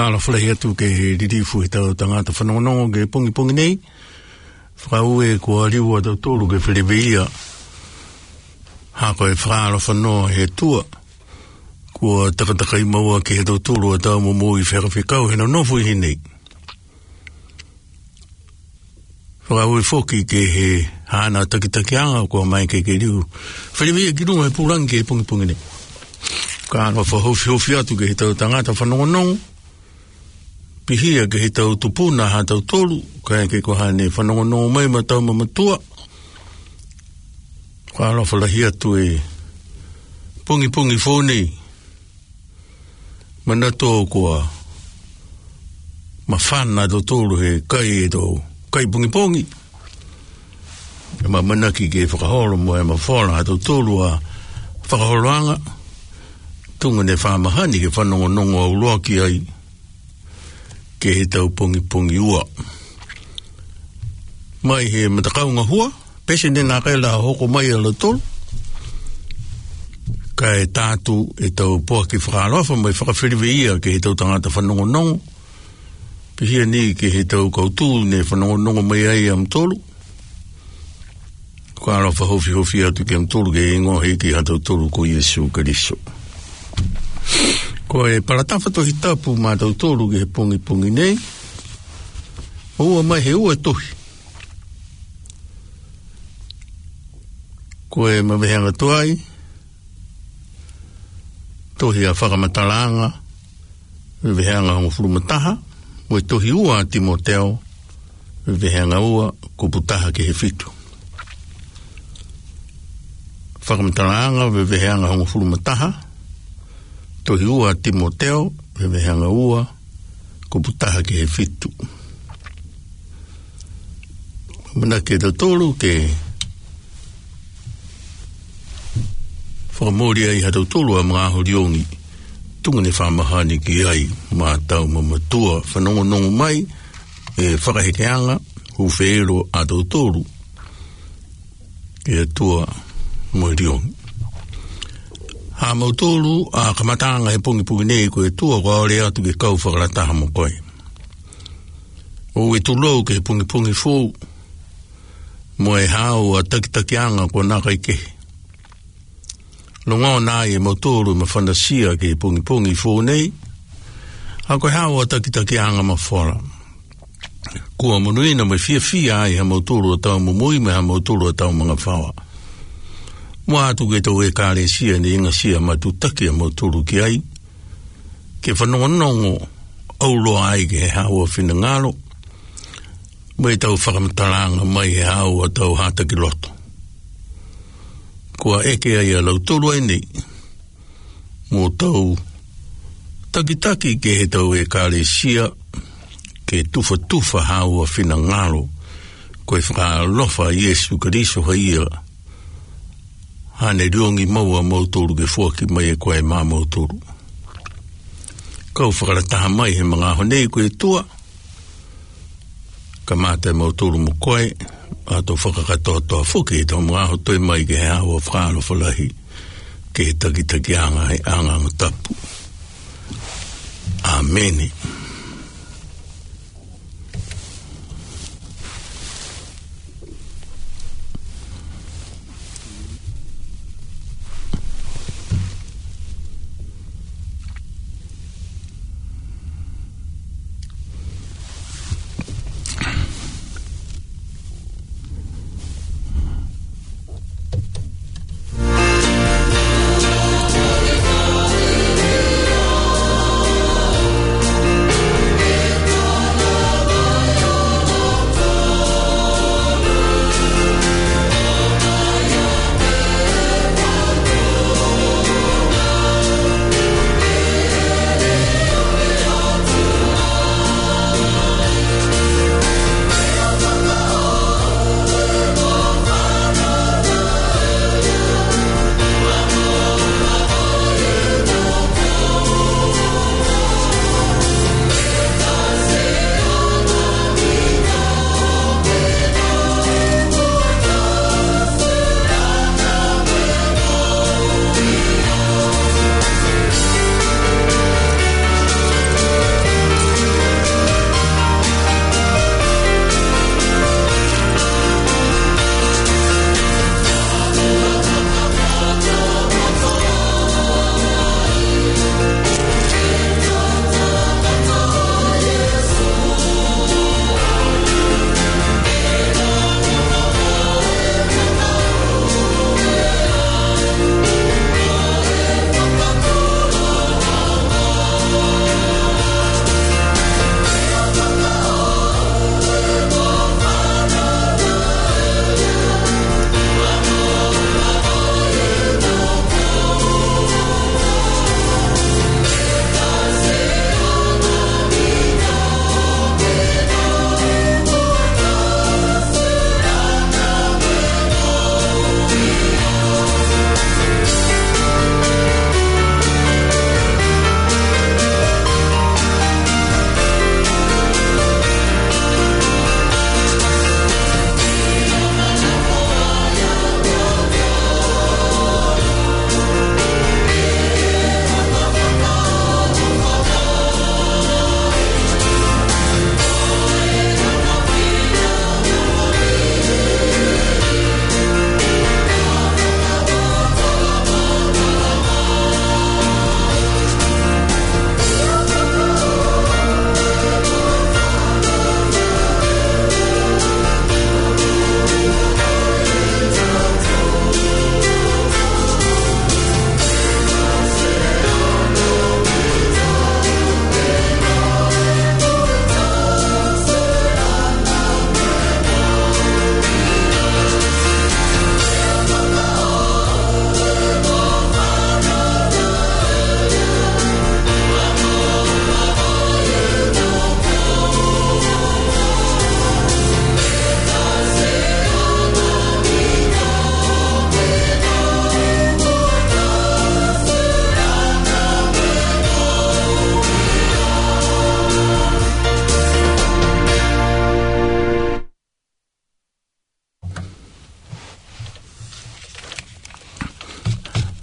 whakala whalahia tu ke he ririfu he tau tangata whanongonongo ke pongi nei. Whakaue kua riua tau tōru ke whiriweia. Hako e whakala whanoa he tua. Kua takatakai maua ke he tau tōru a tau momo i whakawhikau he nofu i nei. Whakaue whoki ke he hana takitakianga kua mai ke riu. Whiriweia ki runga he pūrangi ke pongi nei. Kāna whahofi atu ke he tau tangata whanongonongo. Pihia ke he tau tupuna ha tau tolu, kai ke ko hane whanongonongo mai ma tau mamatua. Kāna whalahi atu e pungi whonei. Mana tō kua mawhana tau tolu he kai e tau, kai pungi. E ma manaki ke whakaholo mo e mawhora ha tau tolu a whakaholoanga. Tunga ne whamahani ke whanongonongo au loa ki ai ke he tau pongi ua. Mai he matakaunga hua, pese nena kai la hoko mai ala tolu. Ka e tātu e tau poa ki whakalofa mai whakawhiriweia ke he tau tangata whanongonongo. Pihia ni ke he tau kautū ne whanongonongo mai ai am tolu. Kālofa hofi atu ke am tolu ke ingo heiki ha tau tolu ko Iesu Kariso. Ko e paratafa tohi tapu mā tau tōru ke he pongi nei. Ua mai he ua tohi. Ko e mawehanga tuai. Tohi a whakamatalanga. Mawehanga hongo furumataha. Ua tohi ua a Timoteo. Mawehanga ua kuputaha ke he fitu. Whakamatalanga mawehanga hongo furumataha. Tohi ua Timoteo, wewehanga ua, kuputaha ke he fitu. Mana ke tau tōru ke whakamori ai hatau tōru a mga ahoriongi. Tunga ne whamahani ki ai mā tau mamatua whanongonongo mai e whakahekeanga hu wheero a tau tōru ke atua moiriongi. Ha mautolu a kamatanga he pongi nei ko e tua ko aore atu ke kau whakarataha mo koe. O e tulou ke pongi fōu mo e hao a takitakianga ko naka i kehe. Longa o nai e mautolu ma whanasia ke pongi fōu nei. Ha koe hao a takitakianga ma whora. Kua monuina mai fia ai ha mautolu a tau mumui me ha mautolu a tau mga whawa. Mua atu ke tau e kāre sia ni inga sia matutaki a mauturu ki ai. Ke whanongonongo auloa ai ke he haua whina ngalo. Mai tau whakamataranga mai he haua tau hātaki loto. Kua eke ai a lautoro ai nei. Mō tau takitaki ke he tau e kāre sia ke tufa haua whina ngalo. Koe whakalofa Iesu Kariso haia. Hane riongi maua mauturu ke fuaki mai e koe mā mauturu. Kau whakarataha mai he mga honei koe tua. Ka mātai mauturu mo koe. Ato whakakatoa fuki e tau mga hotoi mai ke he hawa whakalo whalahi. Ke he takitaki anga he anga tapu. Ameni.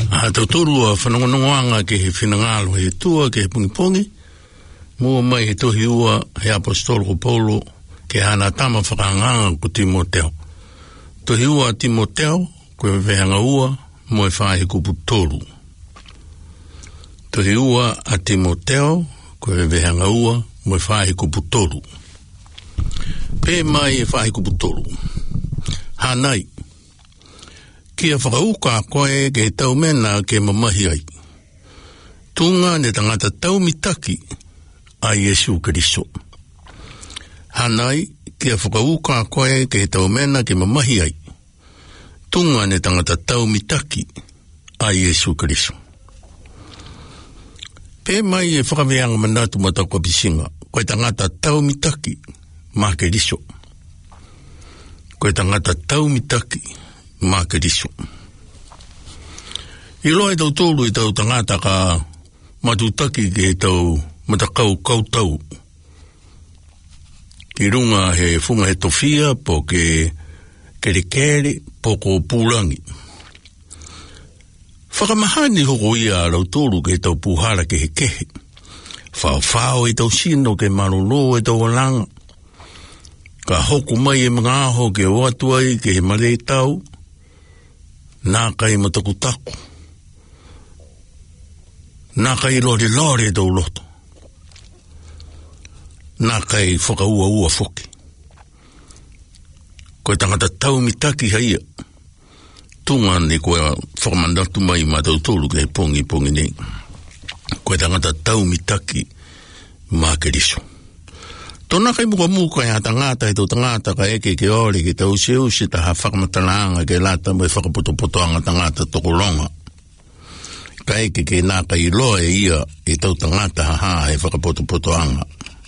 A tauturu a whanongoanga ke he whinangalo he tua ke he pungipongi. Mua mai he tohi ua he apostolo ko Paulo ke hana tama whakanganga ko Timoteo. Tohi ua Timoteo ko e vehanga ua mo e whahe kupu toru. Tohi ua a Timoteo ko e vehanga ua mo e whahe kupu toru. Pe mai e whahe kupu toru. Hanai. Kia whakauka koe ke tau mena ke mamahi ai. Tunga ne tangata tau mitaki a Yesu Keriso. Hanai, kia whakauka koe ke tau mena ke mamahi ai. Tunga ne tangata tau mitaki a Yesu Keriso. Pe mai e whakaweanga manatu matakwa pisinga. Koe tangata tau mitaki ma Keriso. Koe tangata tau mitaki ma Keriso. I loa e tau tōru i tau tangata ka matutaki ke tau matakau kautau. Ki runga he funga he tofia po ke kerekere po ko pūrangi. Whakamahani hoko ia rau tōru ke tau puhara ke he kehe. Whao e tau sino ke marolo e tau alanga. Ka hoku mai e mga aho ke oatuai ke he mare tau. Nā kai matakutaku. Nā kai lore tau loto. Nā kai whakaua whoki. Koe tangata tau mitaki haia. Tunga ne koe whakamandatu mai matau tōru ke pongi nei. Koe tangata tau mitaki ma Keriso. Tōna kai muka e tangata e tō tangata ka eke ke ore ke tau se ta ha whakamatalanga ke lata mai whakapotopotoanga tangata toko longa. Ka eke ke nā kai loa e ia e tau tangata ha e whakapotopotoanga.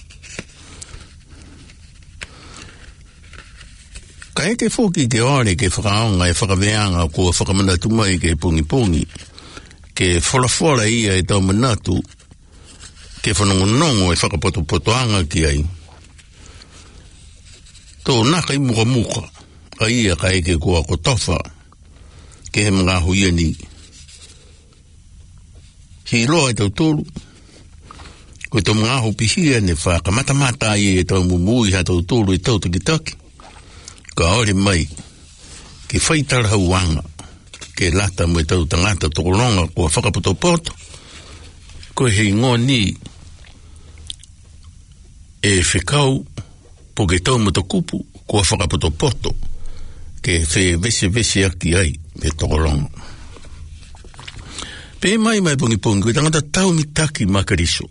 Ka eke whoki ke ore ke whakaonga e whakaweanga kua whakamanatu mai ke pungi ke wholawhola ia e tau manatu ke whanongonongo e whakapotopotoanga ki ai. Tō naka i muka, ka ia ka eke kua ko tofa, ke he mga huia ni. Hi loa e tau tōru, koe tō mga hu pihia ne wha, ka matamata i e tau mumui ha tau tōru e tau takitaki. Ka ore mai, ke whaitara hauanga, ke lata mo e tau tangata tokoronga kua whakapotopoto, koe hei ngoni e whikau, po ke tau matakupu kua whakapotopoto ke whe vese aki ai pe tokoronga. Pe mai pongi koe tangata tau mitaki ma Keriso.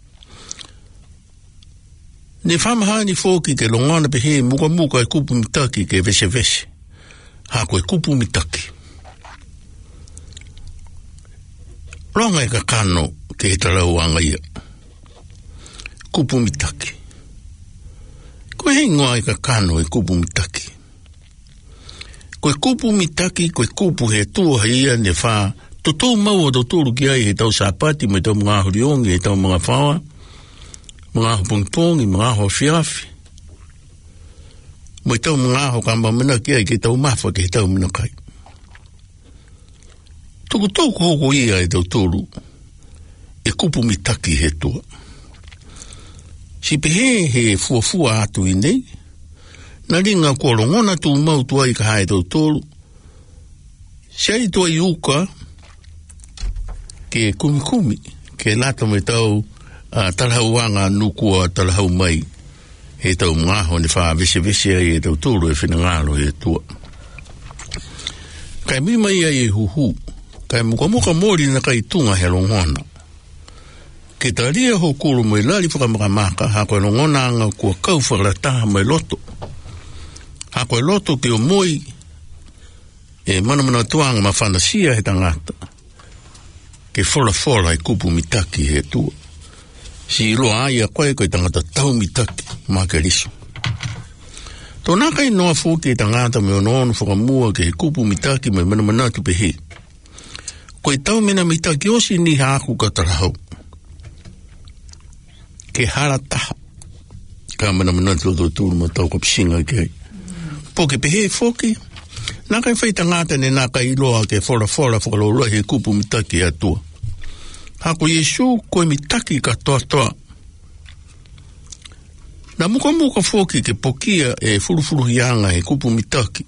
Ne whamahani whoki ke longana pe he muka e kupu mitaki ke vese. Ha koe kupu mitaki. Ronga e ka kano ke he tarauanga ia. Kupu mitaki. Koe hei ngoa e ka kano e kupu mitaki. Koe kupu mitaki, koe kupu he tua ia ne wha. Tō maua tō tōru ki ai he tau sāpati, me tau mga huriongi, he tau mga whawa, mga aho pongpongi, mga aho whiawhi. Me tau mga aho kamba mana ki ai ke tau mawha ke he tau mina kai. Tuku tōku hoko ia e tau tōru, e kupu mitaki he tua. Si pehe he fuafua atu i nei, na ringa kua rongona tu mau tua i ka hae tau tōru, si ai tua i uka, ke kumi, ke lata me tau talahauanga nukua talahau mai, he tau ngaho ni wha vese ai e tau tōru e whinangalo e tua. Kai mi mai ai e huhu, kai muka mori na kai tunga he rongona. Ke taria ho kuru mai lari whakamakaka, ha koe rongona anga kua kau whakarataha mai loto. Ha koe loto ke o moi, e mana tuanga ma whanasia he tangata. Ke whora e kupu mitaki he tua. Si iloa aia koe tangata tau mitaki ma Keriso. Tō naka i noa fōki e tangata me ono whakamua ke he kupu mitaki mai mana tu pehe. Koe tau mena mitaki osi ni haaku ka tarahau. Ke harataha. Ka mana tu tūru ma tau ka pisinga ke ai. Po ke pehe fōki, Nā kai whai tangata ne nā kai iloa ke whora whakalora he kupu mitaki atua. Hako Yesu koe mitaki katoa toa. Nā muka whoki ke pokia e furufuru hianga he kupu mitaki.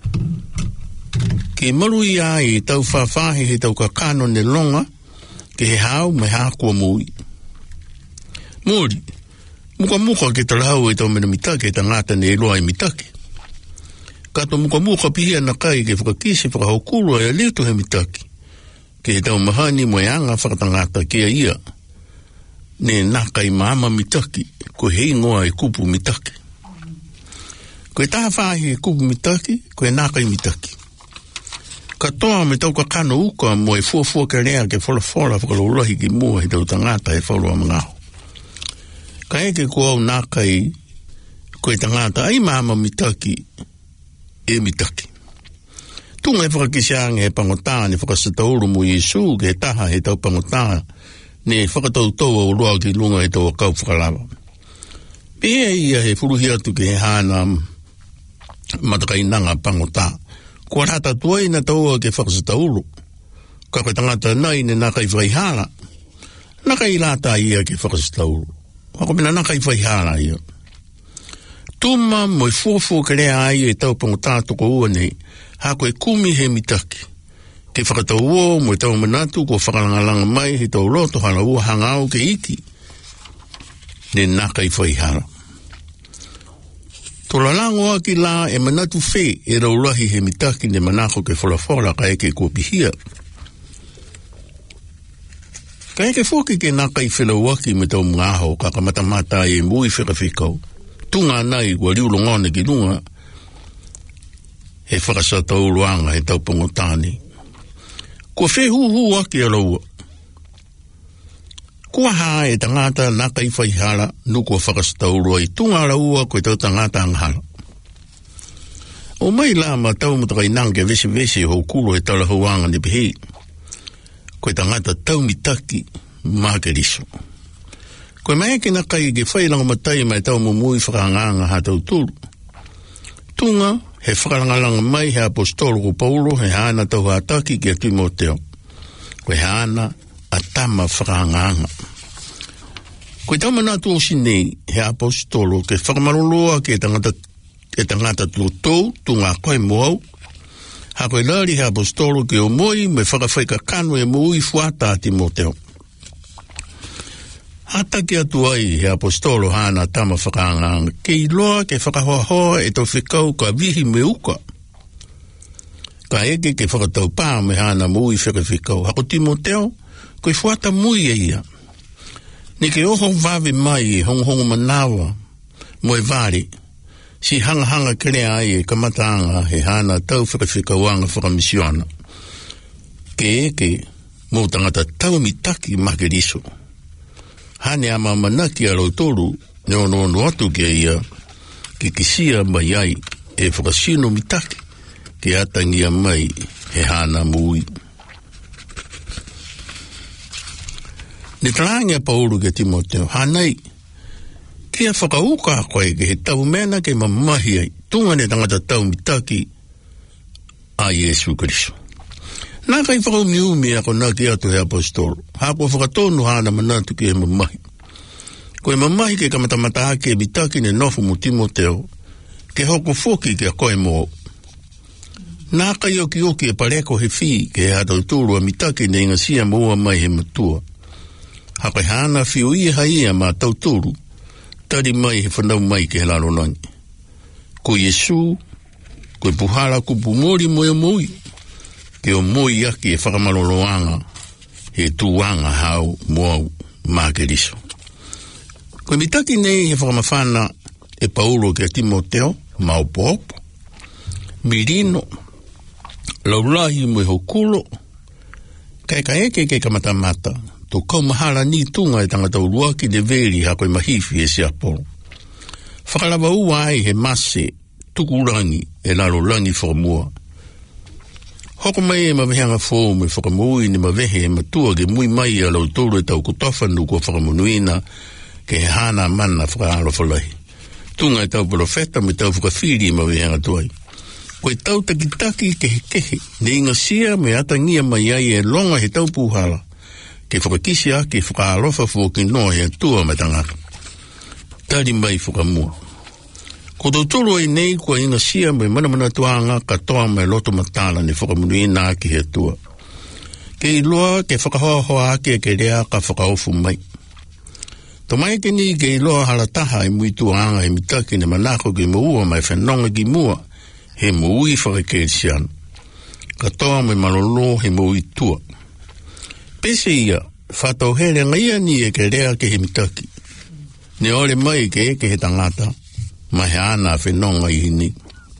Ke maru ia e tau whawhahe he tau kakano ne longa ke he hao me hākua mui. Mori, muka ke tarahau e tau mena mitaki e tangata ne eloa e mitaki. Kato muka pihia na kai ke whakakisi whakahokuru e leto he mitaki. Ke he tau mahani mo e anga whakatangata kia ia. Ne nakai mama mitaki, ko hei ngoa e kupu mitaki. Ko e taha whahi e kupu mitaki, ko e nakai mitaki. Katoa me tau kakano uka mo e fuafua ke rea ke whora whakalorohi ki mua he tau tangata e wharoa mangaho. Ka eke ko au nakai, ko e tangata ai mama mitaki, e mitaki. Tunga e whakakisianga he pangotaa ne whakasatauru mo Yesu ke taha he tau pangotaa ne whakatautoa o roa ki lunga he tau akau whakalawa. Pea ia he furuhi atu ke he hana matakainanga pangotaa. Kua rata tuai na taua ke whakasatauru. Ka koe tangata nai ne nakai whaihara. Nakai lata ia ke whakasatauru. Wako mina nakai whaihara ia. Tuma mo i fuafu ke rea ai e tau pangotaa toko ua nei. Hako e kumi he mitaki. Ke whakatau o mo i tau manatu ko whakalangalanga mai he tau loto hala ua hanga au ke iti. Ne nakai whaihara. Tola lango aki la e manatu whē e raurahi he mitaki ne manako ke whorafora ka eke kua pihia. Ka eke whoki ke nakai whenauaki me tau mgaho ka kamatamata e mui whekawhikau. Tunga nai kua riulongone ki lunga he whakasatau ruanga he tau pongotani. Kua whē hu aki a raua. Kua haa e tangata nakai whaihara nukua whakasatau rua i tunga raua koe tau tangata anghala. O mai la ma tau mutakai nange vese ho kuro e talahuanga ni pihi. Koe tangata tau mitaki makeriso. Koe mai ke nakai ke whailanga matai mai tau mumui whakanganga ha tau turu. Tunga he whakarangalanga mai he apostolo ko Paulo he hana tau hataki ki a Timoteo. Koe hana atama whakanganga. Koe tau manatu o sinei he apostolo ke whakamaroloa ke tangata tutou tunga koe moau. Ha koe lari he apostolo ke o moi me whakawhaika kano e mui fuata a Timoteo. Hata ki atu ai he apostolo hana atama whakanganga ke iloa ke whakahoahoa e tau whikau ka vihi me uka. Ka eke ke whakatau pā me hana mui whakawhikau. Hako Timoteo koe fuata mui e ia. Ni ke oho vave mai e hongo manawa mo e vare. Si hanga kere ai e kamatanga he hana tau whakawhikauanga whakamisiona. Ke eke mo tangata tau mitaki makeriso. Hane ama manaki a rautoru ne ono atu ke ia ke kisia mai ai e whakasino mitaki ke atangia mai he hana mui. Ne tarangia Paulo ke Timoteo, hanai, kia whakauka koe ke he tau mena ke mamahi ai, tunga ne tangata tau mitaki a Yesu Kristo. Nā kai whakaumiumi ako nā ki atu he apostolo, hako whakatonu hana manatu ki he mamahi. Koe mamahi ke kamatamata ke mitaki ne nofu mu Timoteo, ke hoko foki ke a koe mo. Nā kai oki e pareko he whi ke he hatauturu a mitaki ne ingasia moa mai he matua. Haka hana whiu ia haia ma tauturu, tari mai he whanau mai ke he laronangi. Ko Yesu, koe puhara kupu mori moe moi, ke o moi aki e whakamaloloanga, he tuanga hau moau makeriso. Koe mitaki nei he whakamawhana e Paulo ke Timoteo, maupopo, mirino, laulahi moe hokulo, kai ka eke ke kamatamata, to kau mahara ni tunga e tangata uruaki de veri ha koe mahifi e se apolo. Whakalawa ua ai he mase tukurangi e lalo langi whakamua. Hoko mai e mawehanga fōu me whakamui ni mawehe e matua ke mui mai a lau tōru e tau kutawhanu kua whakamunuina ke he hana mana whakaaro whalahi. Tunga e tau profeta me tau whakawhiri e mawehanga tuai. Koe tau takitaki kehe, ne inga sia me atangia mai ai e longa he tau puhala, ke whakakisi a ke whakaalofa fuoki noa he atua me tangata. Tari mai whakamua. Ko tautoro ai nei kua inga sia me manamana tuanga katoa mai loto matala ne whakamunu i nā ki he atua. Ke iloa ke whakahoahoa ake ke rea ka whakaofu mai. To mai ke ni ke iloa halataha i mui tuanga he mitaki ne manako ki maua mai whenonga ki mua he mui whakakerisiana. Katoa mai malolo he mui tua. Pese ia, whatau here ngaia ni e ke rea ke he mitaki. Ne ore mai ke he tangata, ma he ana whenonga i hini.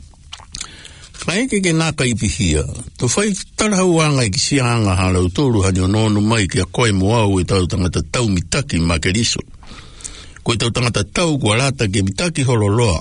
Kai ke naka i pihia, to whai tarahauanga i ki sianga hala utoru hani o nonu mai ki a koe moau e tau tangata tau mitaki ma ke riso. Koe tau tangata tau kua rata ke mitaki hololoa.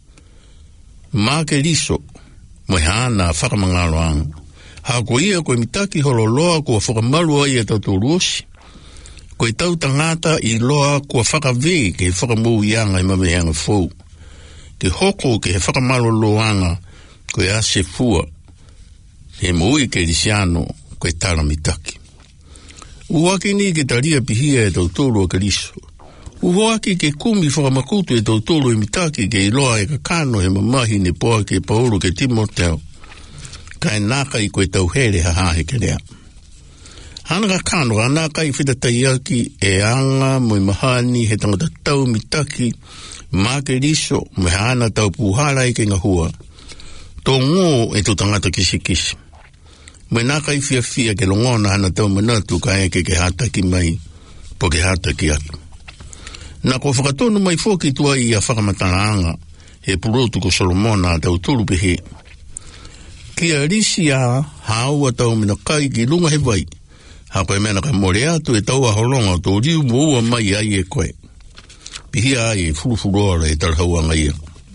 Ma ke riso, mo he ana whakamangalo anga. Ha ko ia koe mitaki hololoa kua whakamalu ai e tau turuosi. Koe tau tangata i loa kua whakawee ke whakamau ianga i mameanga fau. Ke hoko ke he whakamalo loanga koe ase fua, he mui ke risiano, koe tara mitaki. Uwaki ni ke taria pihia e tautoro ke riso. Uwaki ke kumi whakamakutu e tautoro e mitaki ke iloa e kakano he mamahi ne poa ke Paulo ke Timoteo. Kai naka i koe tauhere hahahe ke rea. Hana kakano, anaka i whitatai aki e anga moi mahani he tangata tau mitaki, ma ke riso, me hana tau puhara i ke ngahua. Tō ngō e tō tangata kisi. Mai naka i fia ke longona hana tau manatu ka eke ke hataki mai, po ke hataki atu. Nā ko whakatonu mai fōki tua i a whakamatanaanga, he purotu ko Solomona tau turu pehe. Kia risi a haua tau mina kai ki lunga he vai, ha koe mena ka more atu e tau a holonga tō riu moua mai ai e koe. Pihia ai e furufuroara e tarahauanga ia.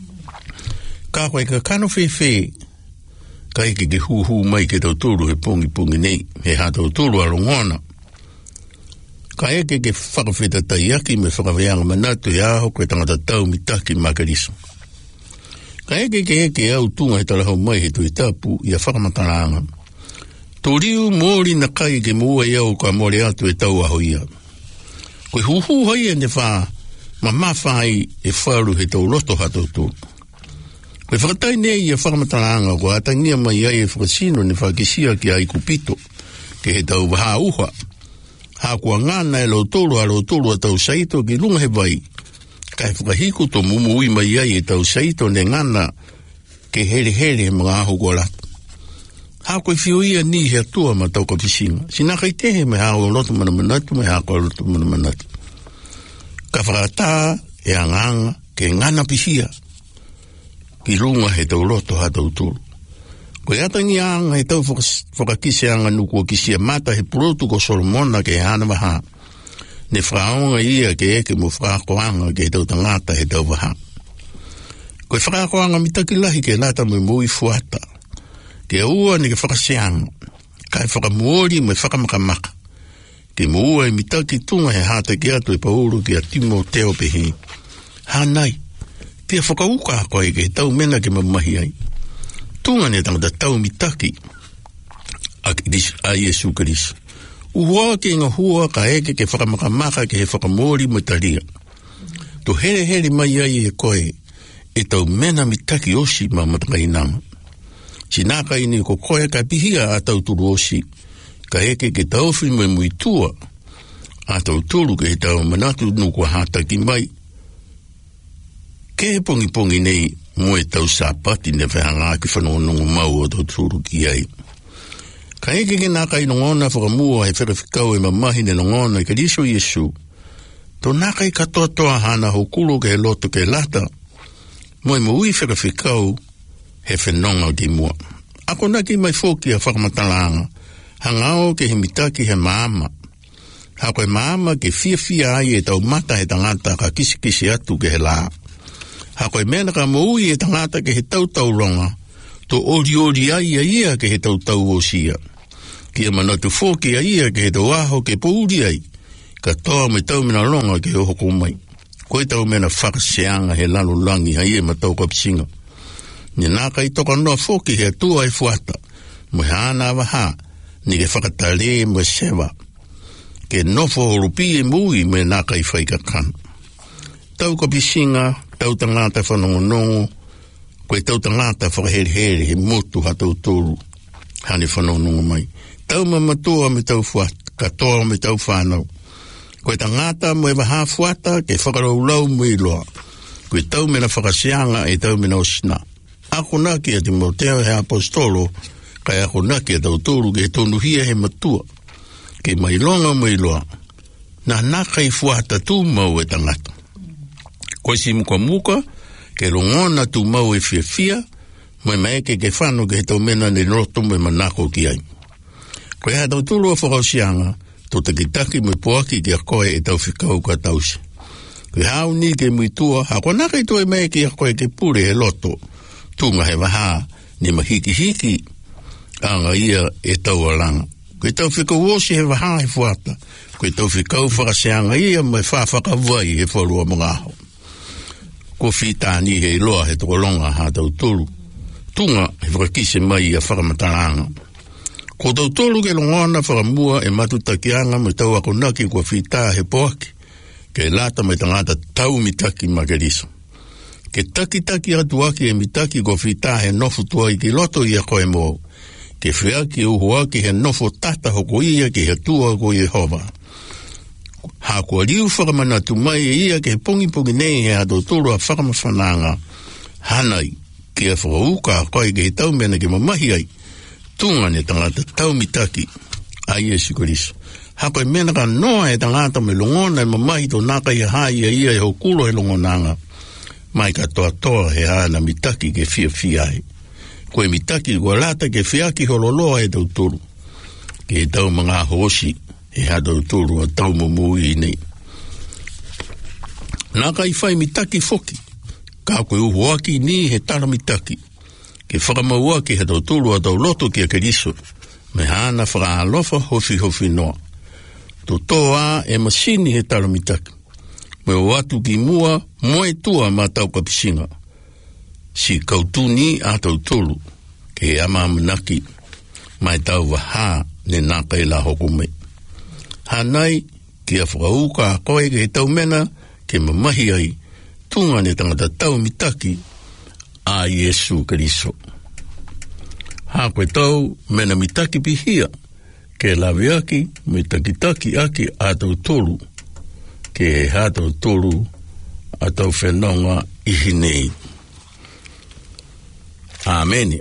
Ka koe ka kano whewhe, ka eke ke huhu mai ke tautoro he pungi nei, he ha tautoro a rongona. Ka eke ke whakawheta tai aki me whakaweanga manatu e aho koe tangata tau mitaki makariso. Ka eke au tunga he tarahau mai he tui tapu i a whakamataranga. Tō riu mōri na kai ke mua i au ka mōre atu e tau aho ia. Koe huhu hai e ne wha, ma mawhai e wharu he tau roto ha tautoro. Koe whakatai nei i a whakamataranga ko atangia mai ai e whakasino ne whakisia ki ai kupito ke he tau waha uha. Ha kua ngana e lautoro a tau saito ki lunga he vai. Kai whakahiko to mumu ui mai ai e tau saito ne ngana ke here he mga aho kua latu. Ha koe whio ia ni he atua ma tau ka pisinga. Sinaka i tehe me hao loto manamanatu me hao loto manamanatu. Ka whakata e anganga ke ngana pisia. Ki runga he tau loto ha tau turu. Koe atangi anga he tau whakakise anga nukua kisia mata he purotu ko Solomona ke hana waha. Ne whakaonga ia ke eke mo whakakoanga ke he tau tangata he tau waha. Koe whakakoanga mitaki lahi ke lata mo mui fuata. Ke ua ni ke whakaseanga. Kai whakamuori me whakamakamaka. Ke mua e mitaki tunga he hata ke atu e Paulo ke a Timoteo pehe. Hanai. Pia whakauka koe ke tau mena ke mamahi ai. Tunga ne tangata tau mitaki a Yesu Kristo. Uhua ke inga hua ka eke ke whakamakamaka ke he whakamori mataria. To here mai ai e koe e tau mena mitaki osi ma matakainama. Sinaka ini ko koe ka pihia a tau turu osi. Ka eke ke tau whime muitua a tau turu ke he tau manatu nukua hataki mai. Ke he pongi nei mo e tau sapati ne whehanga ki whanonongo mau o tau turu ki ai. Ka eke ke naka i nongona whakamua he whakawhikau e mamahi ne nongona i ka riso Yesu. To naka i katoa hana hokuro ke he loto ke lata. Mo e ui whakawhikau he whenonga o di mua. Ako naki mai whoki a whakamatalanga. Hangao ke he mitaki he maama. Hako e maama ke fia ai e tau mata he tangata ka kisi atu ke he laa. Hako e mena ka moui e tangata ke he tau ronga, to ori ai ia ke he tau o sia. Kia manatu fōki ia ke he tau aho ke pouri ai, ka toa me tau mina ronga ke he hoko mai. Koe tau mena whakaseanga he lano langi hai e matau kapisinga. Ni nā kai toka noa foki he tua e fuata. Mo he ana waha, ni ke whakatale mo sewa. Ke nofo horupi e mui me nā kai whaikakana. Tau ka pisinga, tau tangata whanongonongo, koe tau tangata whakahere he motu hatau toru. Hane whanongonongo mai. Tau mamatua me tau fuata, katoa me tau whanau. Koe tangata mo e waha fuata, ke whakaraulau mo i loa. Koe tau mena whakasianga e tau mena osina. Ako naki a Timoteo he apostolo, kai ako naki a tautoro ke tonuhia he matua, ke mailonga mailoa, na naka i fuata tu mau e tangata. Koe si muka, ke longona tu mau e fia, mai maeke ke whano ke he tau mena ne roto me manako ki ai. Koe ha tautoro a whakausianga, to takitaki me poaki ki a koe e tau whikau ka tausi. Koe hau ni ke muitua, hako naka i toi maeke a koe ke pure he loto, tunga he waha ni mahiki anga ia e tau alanga. Koe tau whikau osi he waha he fuata. Koe tau whikau whakaseanga ia mai whawhakawai he whalua mga aho. Ko whitani he iloa he tokolonga ha tau tolu. Tunga he whakakise mai a whakamataranga. Ko tau tolu ke longona whakamua e matutakianga me tau ako naki ko whita he poaki. Ke lata mai tangata tau mitaki mageriso. Ke taki atuaki e mitaki ko whita he nofu tua i ki loto i a koe mo. Ke whiaki uhuaki he nofo tata hoko ia ki he tua ko Yehova. Ha kua liu whakamanatu mai e ia ke pongi nei he ato toro a whakamawhananga. Hanai ki a whakauka koe ke he tau mena ke mamahi ai. Tunga ne tangata tau mitaki a Yesu Koriso. Ha koe mena ka noa e tangata me longona e mamahi to naka i hai ia e hokulo he longonanga. Mai ka toa he hana mitaki ke fia ai. Koe mitaki kua lata ke whiaki hololoa e tau toro. Ke tau mga hosi e ha tau toro a tau momui i nei. Nā kai whai mitaki foki. Ka koe uhuaki ni he tara mitaki. Ke whakamauaki he tau toro a tau loto ki a Keriso. Me hana whakaalofa hofi noa. To toa e masini he tara mitaki. Me o atu ki mua moe tua ma tau kapisinga. Si kautuni a tau tolu ke ama manaki mai tau waha ne naka i la hokume. Hanai ki a whakauka a koe ke tau mena ke mamahi ai tunga ne tangata tau mitaki a Yesu Keriso. Ha koe tau mena mitaki pihia ke lawiaki me takitaki aki a tau tolu ke ha tau tolu a tau whenonga ihi nei. Amen.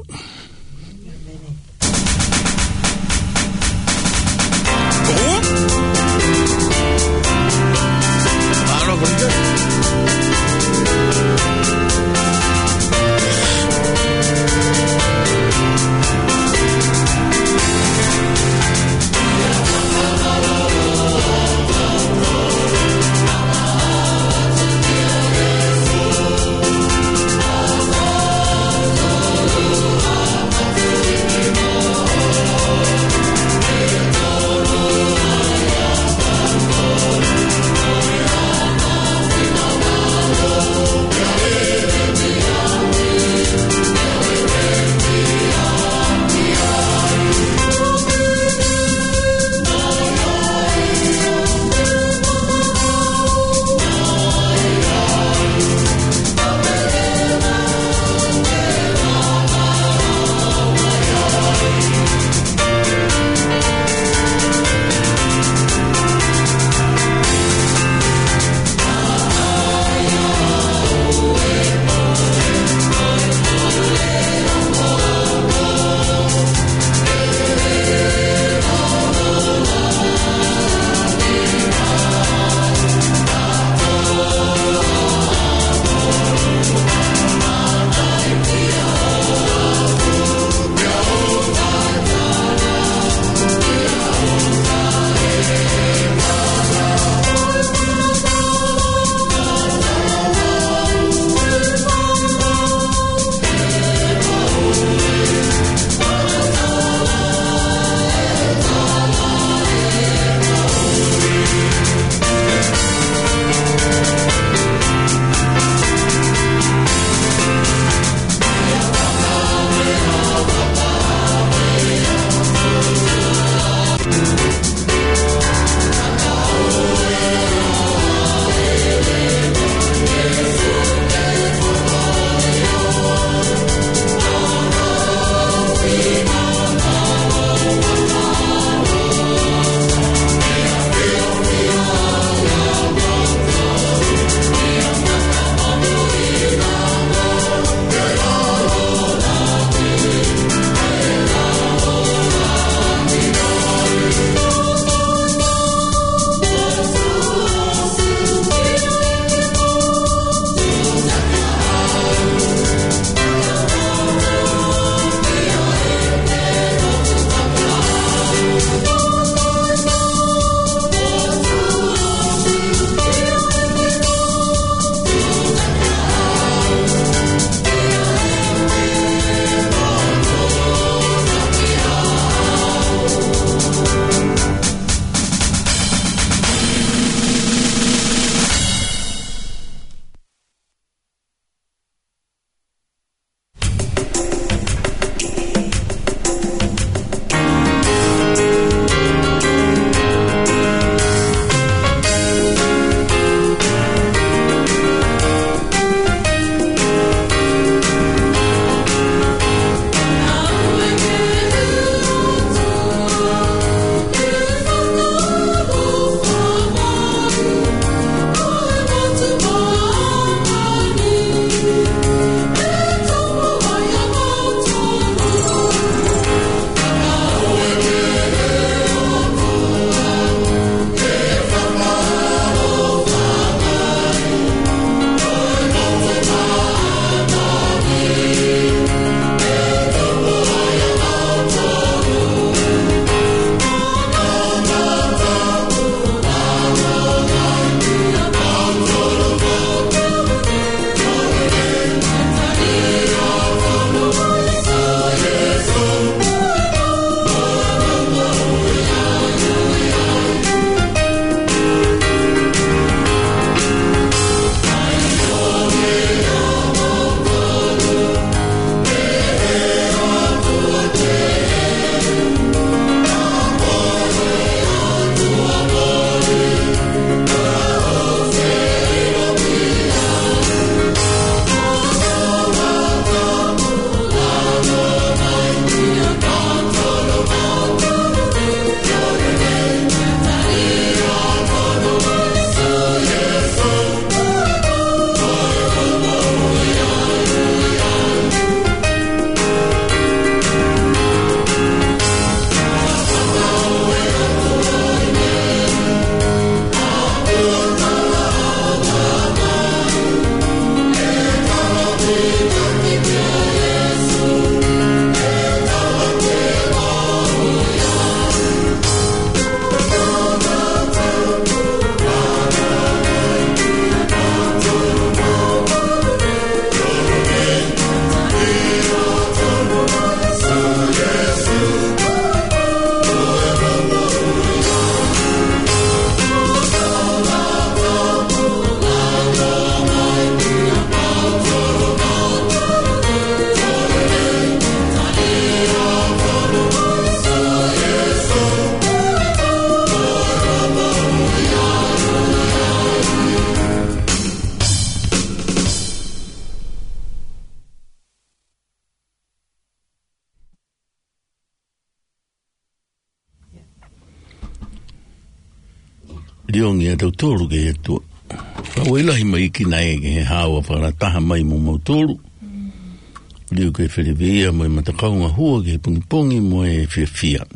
Riongi e tau tōru ke e tua. Wailahi mai ki nei ke he hawa whakataha mai mo mautoru. Riu ke wherewea mo e matakaunga hua ke pungipongi mo e whiawhia.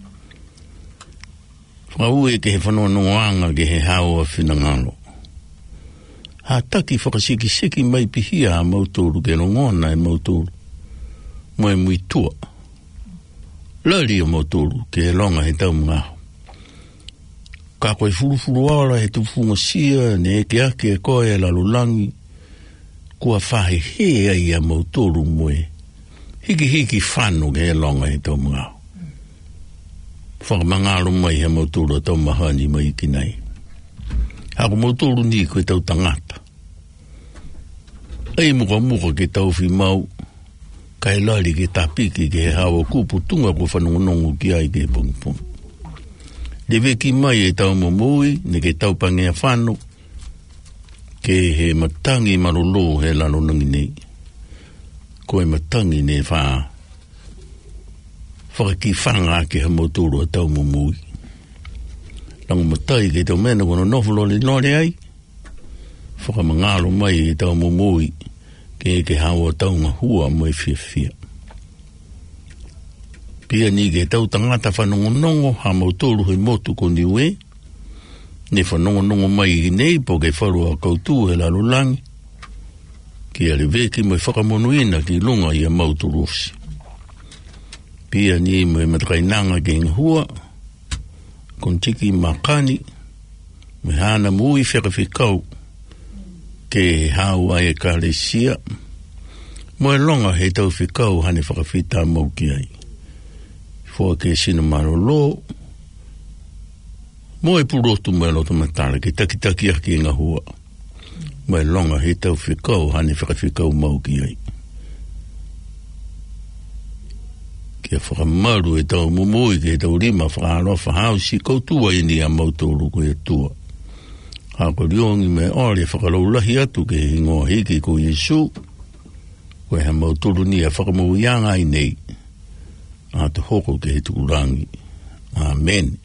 Whaue ke he whanua noanga ke he hawa whinangalo. Ha taki whakasiki mai pihia a mautoru ke rongona e mautoru. Mo e muitua. Lari o mautoru ke he longa he tau mga. Ka koe furufuru ara he tufunga sia ne eke ake e koe e lalulangi kua whahe he ai a mautoru moe hiki whanu ke he longa he tau mga whakamangaro mai he mautoru a tau mahani mai ki nei hako mautoru ni koe tau tangata ei muka ke tau whi mau kai lari ke tapiki ke he hawa kupu tunga ko whanongonongo ki ai ke pungipungi Lewe ki mai e tau momoi, ne ke tau pangea whanu, ke he matangi marolo he lano nangi nei. Ko e matangi ne wha, whakaki whanga ke he motoro a tau momoi. Lango matai ke tau mena kono nofulole nore ai, whakamangalo mai e tau momoi, ke hawa tau ngā hua mai whiawhia. Pia ni ke tau tangata whanongonongo ha mautoru he motu ko niwe. Ne whanongonongo mai i nei po ke wharua kautu he lalulangi. Ki ale veki mai whakamonuina ki lunga i a mautoru osi. Pia ni mai matakainanga ke ngahua. Kon tiki makani. Me hana mui whakawhikau. Ke hau ai e kāresia. Moe longa he tau whikau hane whakawhita mauki ai. Fua ke sina marolo mo e purotu mo e loto matara ke taki aki ngā hua mo e longa he tau whikau hane whakawhikau mau ki ai ke whakamaru e tau mumui ke tau rima whakarofa hau si koutua ini a mautoru ko e tua hako riongi me ore whakalaulahi atu ke hingoa hiki ko Yesu ko e ha mautoru ni a whakamauianga i nei a te hoko ke he tukurangi. Amen.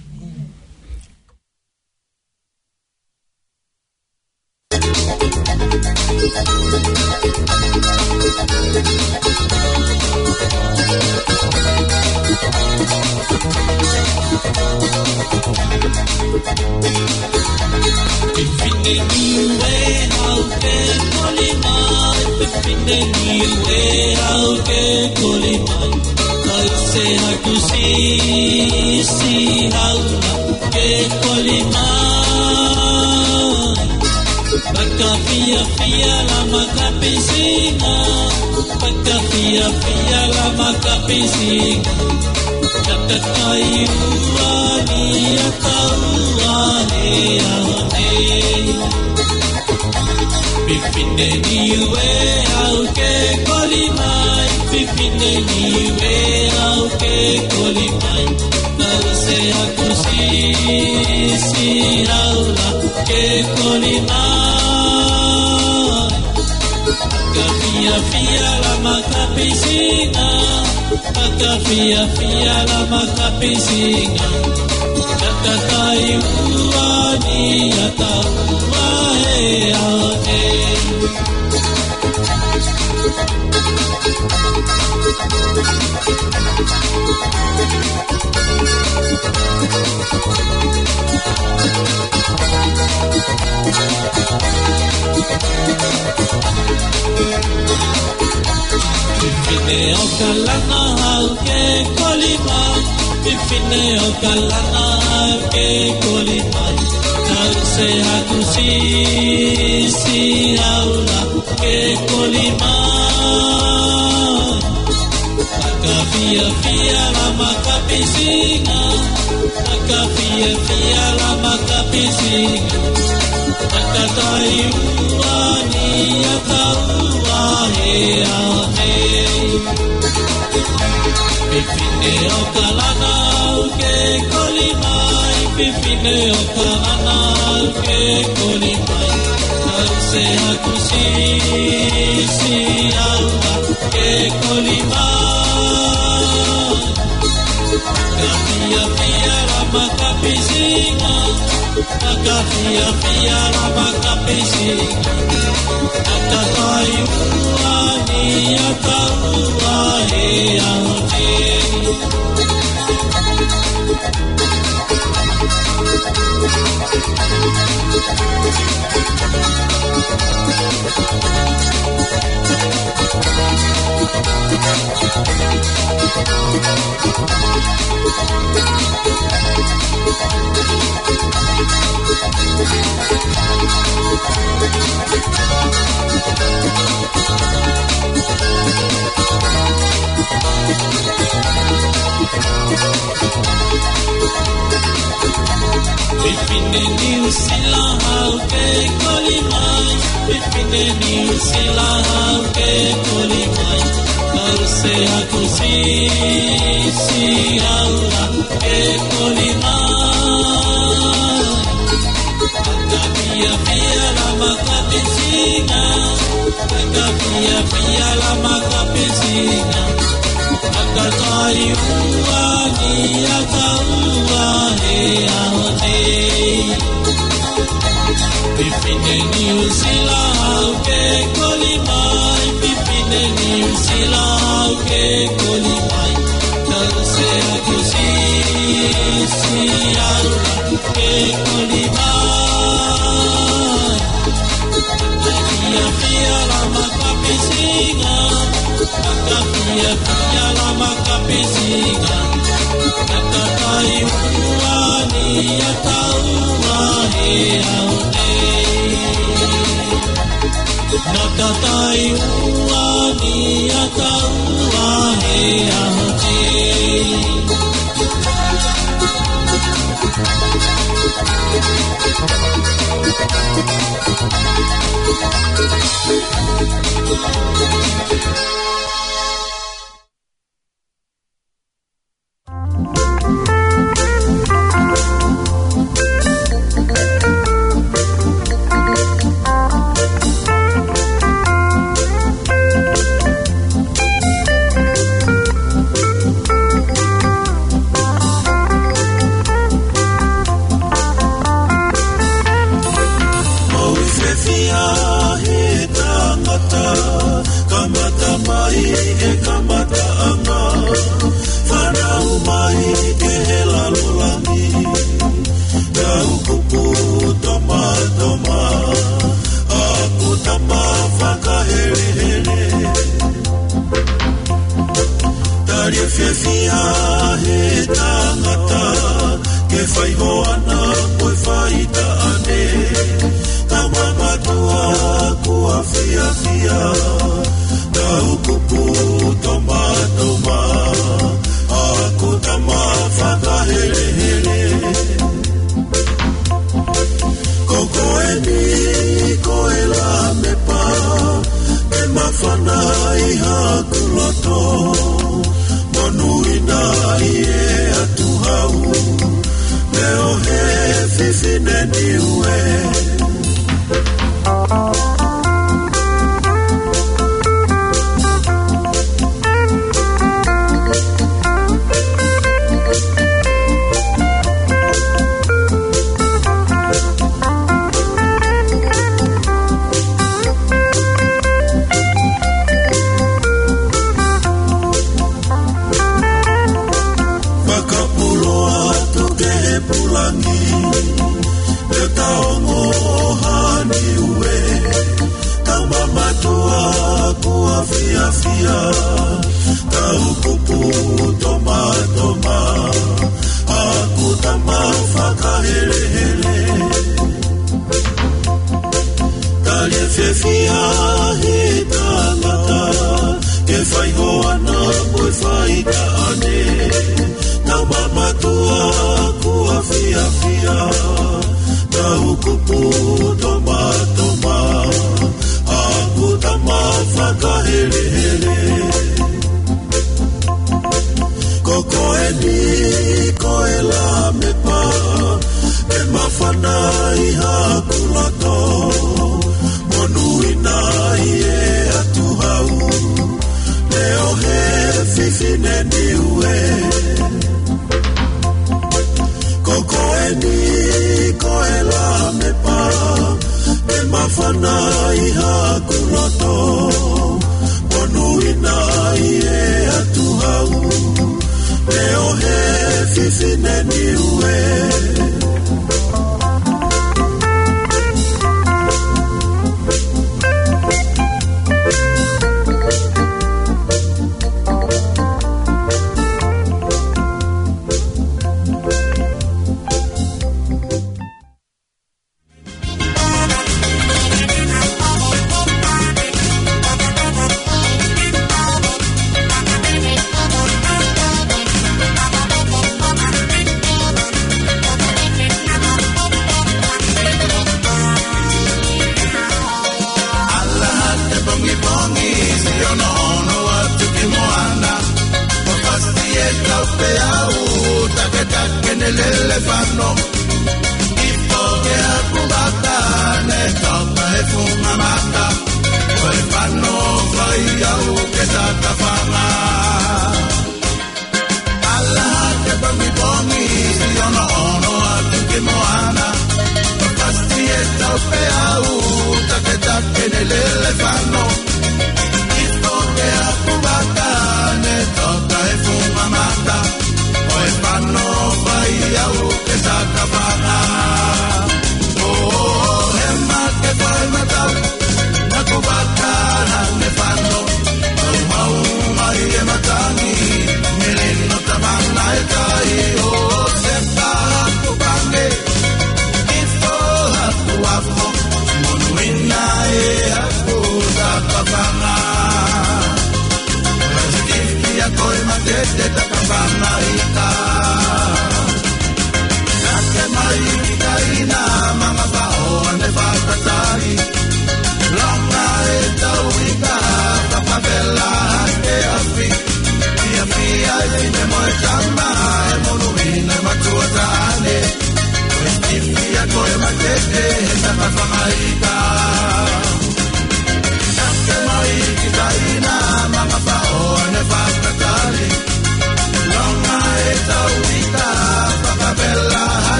Se si haula que colimai Baka fia la macapisina Baka fia la macapisina Kata kayuani atauani aone Bifine niwe au que colimai Bifine niwe au que colimai Nalse si haula que colimai Fia la macapisina Baka fia la macapisina Kata kayuani atauani aone Bifine o kalana au que colima Bifine o kalana au que colima Nalse si haula que colima Baka fia la macapisina Baka fia la macapisina Baka taiuani atauani aone Bifine o kalana au que colimai Bifine o kalana au que colimai Nalse si haula que colimai Fia la macapisina Akafia fia la makapisina Akatai uani akaua he aote Pipine niu sila hau ke kolimai Pipine niu sila hau ke kolimai Karse aku si aula ke kolimai Akapia pia la makapisina Akapia pia la makapisina Akatai uani akaua he aote Pipine niu sila hau ke kolimai Pipine niu sila hau ke kolimai Karse aku si aula ke kolimai Akapia pia la makapisina Akapia pia la makapisina Akatai uani akaua he aote Nakatai uani akaua he aote he fifine ni ue.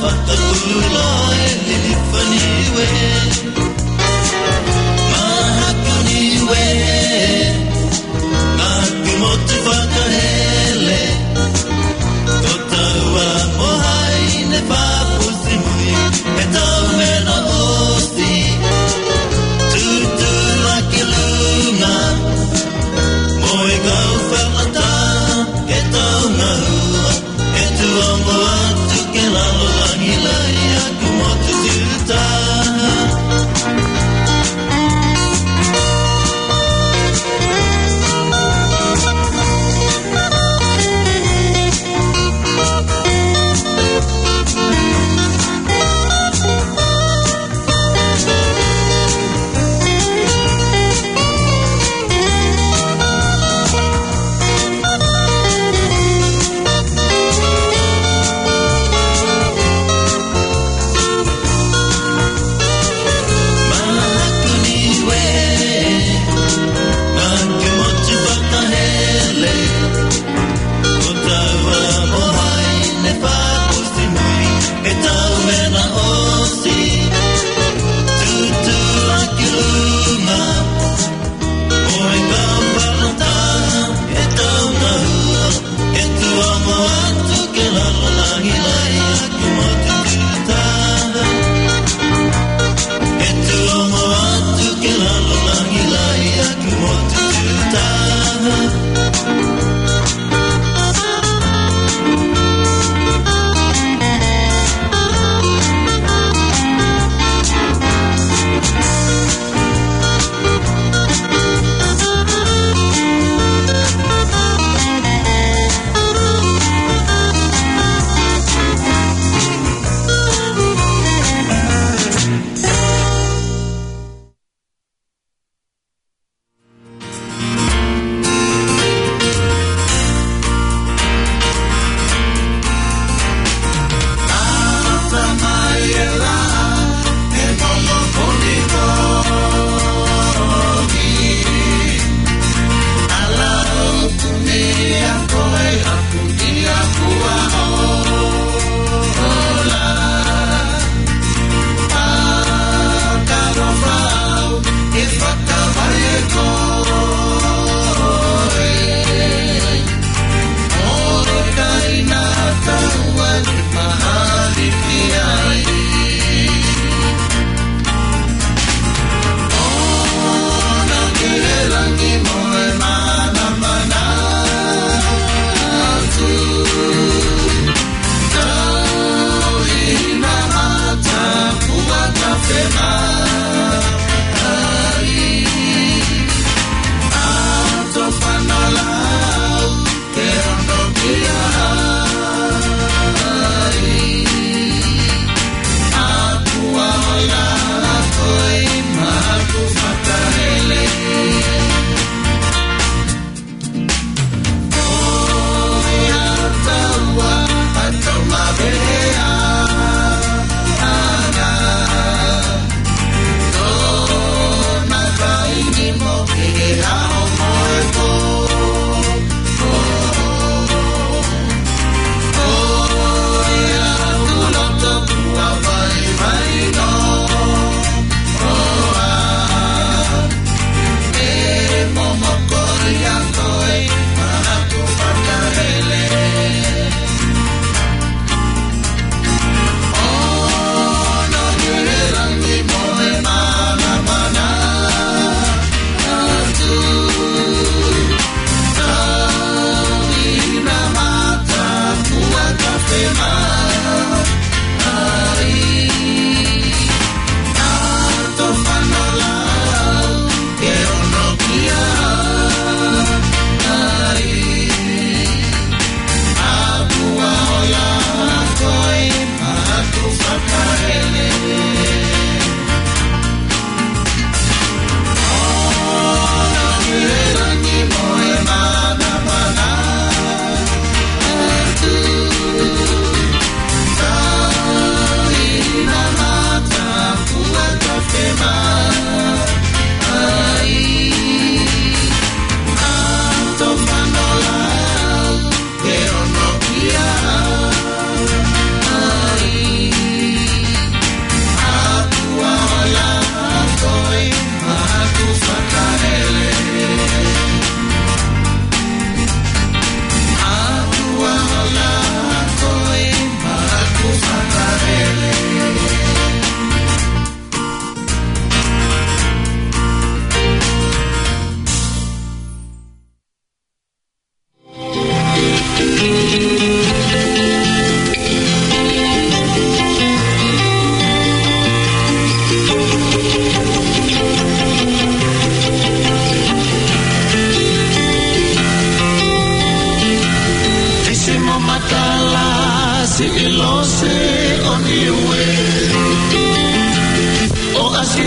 whakapula e lilifani we mahakani we Aku motu whakahele Ko taua mohai ne whapusi mui E tau mena osi Tutu laki luna Moe kau whamata Ke tau ngahua E tuongo atu ke lalo langi lai Aku motu tutu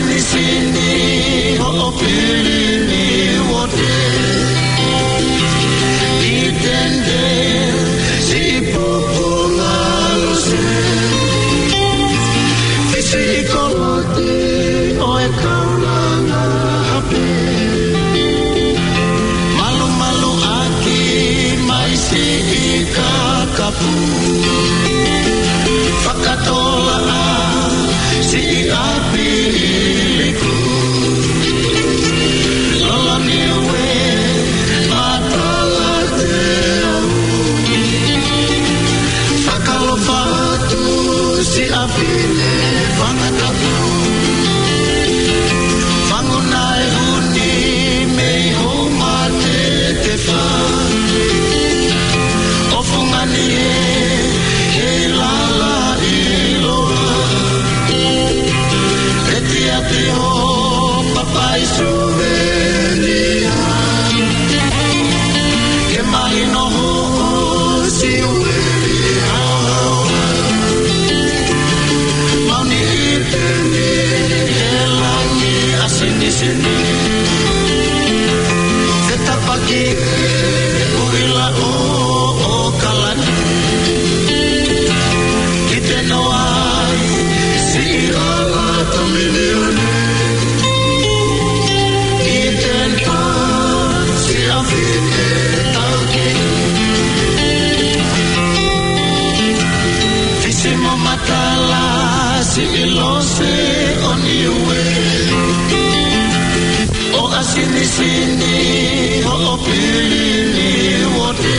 sini sini ho pilini wote itende si popola lose fisi kolote oe kaulanga hape malu malu aki maisi ikakapu fakatola si api liku lola niwe matala teo fakalo fatu si api le fangatapu fangunai huni mei homate te fa ofungani e lala Teo papai suvenia que mai no si uelia mani teni elani asini sini setapaki uila o kalani kiteno ai si ala tamilioni matala si ilose oniwe o asini sini o pilini wote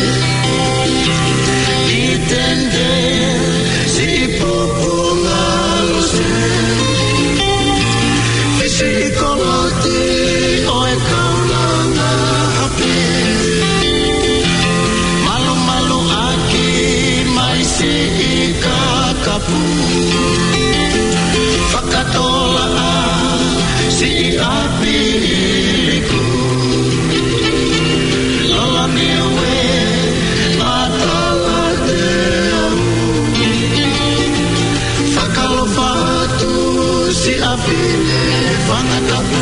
itende si popola lose fisi kolote o e kaulanga hape malu malu aki maisi kapu fakatola si api liku lola niwe matala teo fakalo fatu si api le fangatapu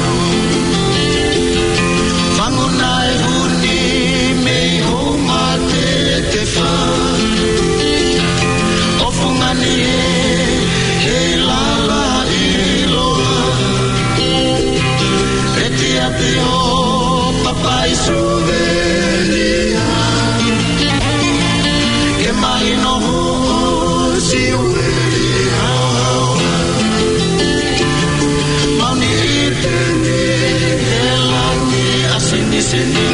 fangunai huni mei homate te fa ofungani e lala iloha etia teo papai suvenia ke mai no si uelia mauni teni elani asini sini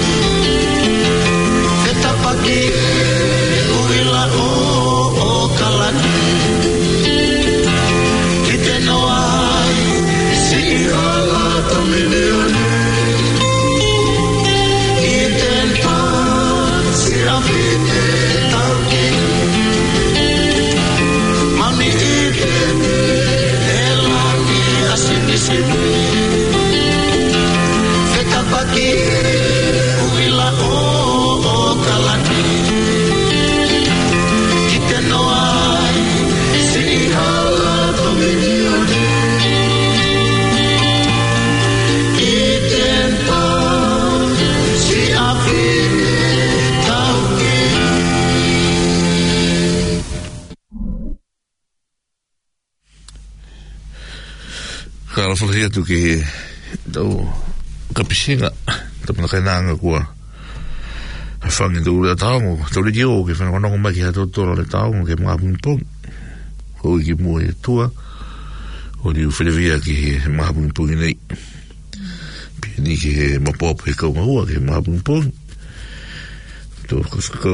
setapaki uila o kalani kiteno ai si ala tamilioni itenta si afine tauki mami iteni elani asini sini setapaki uila o kalani kiteno ai si ala tamilioni itenta si afine tauki kala falasia tu ke tau kapisinga tapna kainanga kua fangi tu le taongo tu le dio ke fana no ma ki ha to le taongo ke ma pung ko ki mo e tua o ni ufilevia ki ma pung nei ni ke ma pop e ko ma ua ke ma pung to ko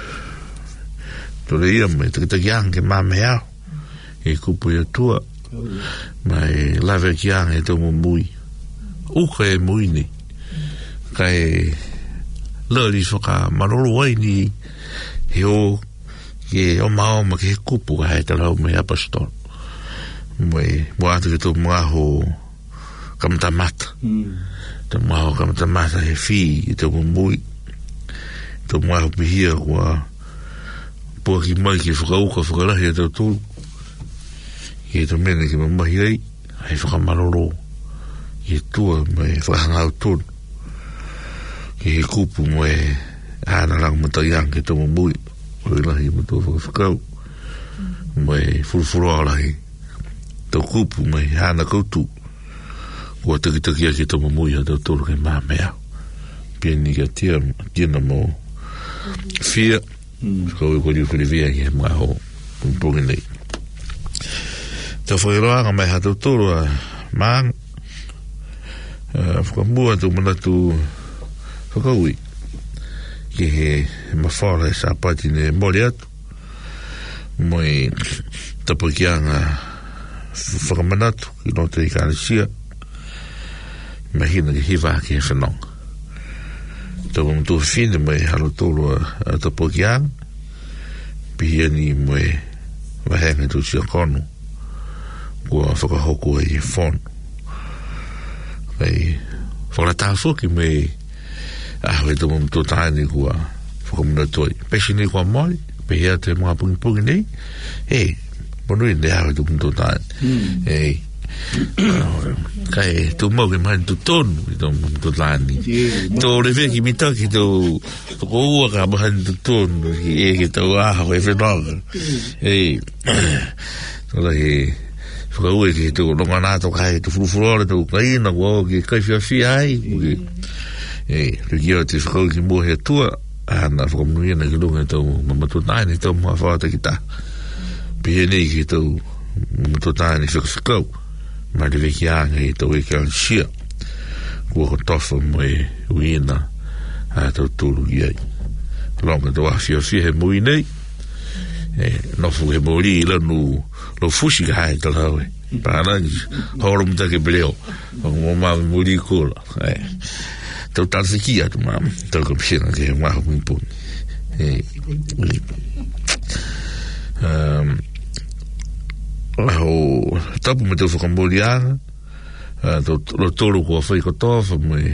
to le ia me te yang ke ma mea e kupu e tua mai lave ki ang e to mo mui o ke mui ni kai lali foka maroro wai ni he o ke o mao ma ke kupu ka he tala me apostol mai mo atu ke to mo kamtamata to mo kamtamata he fi to mo mui to mo bihia wa po ki mai ki foka o ka foka la he to tu ke to mene ki mo mai ai whakamaroro i tua mai whakangau tonu ki he kupu mai hana lang matayang ki tomo mui o ilahi matua whakawhakau mai furufuroa lahi tau kupu mai hana koutu kua takitakia ki tomo mui a tau tolu kei maa mea pia ni ka tia mo fia kau i kori whiriwia ki he mga ho pungi nei tau whairoanga mai hatau tolu a maang whakamua tu manatu whakaui ki he mawhara e sāpati ne mori atu moi tapakianga whakamanatu ki nota i kāresia mahina ki hiwa ki he whanong tau mtu whine mai halo tolu a tapakianga pihiani moi wahenga tu sia konu kua whakahoko e whonu kai whakataa whoki me ahwe tamo mto tāni kua whakamuna toi pesi nei kua mori pe hea te mga pungi nei monui ne ahwe tamo mto tāni kai tu mau ke mani tu tonu i tamo mto tāni tō rewe ki mitaki tō whakaua ka mahani tu tonu ki ke tau aho e whenonga tōla he whakaue ki tō longa nātou kai tō furufuroa tō kaina kua ki kai whiawhia ai Rikio te whakau ki mua hea tua ana whakamunuia na ki lunga tau mamatu tāne tau mua whawata ki tā pihe nei ki tau mamatu tāne whakawhakau ma te weki anga i tau eke an sia kua ko tofa moe uina a tau tūru ki ai longa tau awhiawhia he mui nei nofu he mori i lanu lo fushi ka hae tala hawe pārangi horo mta ke peleo whakamomami muri i kōla tau tātaki atu mām tau ka pishena ke he maha pungpuni aho tapu me tau whakamori anga lo toro kua whai katoa whamai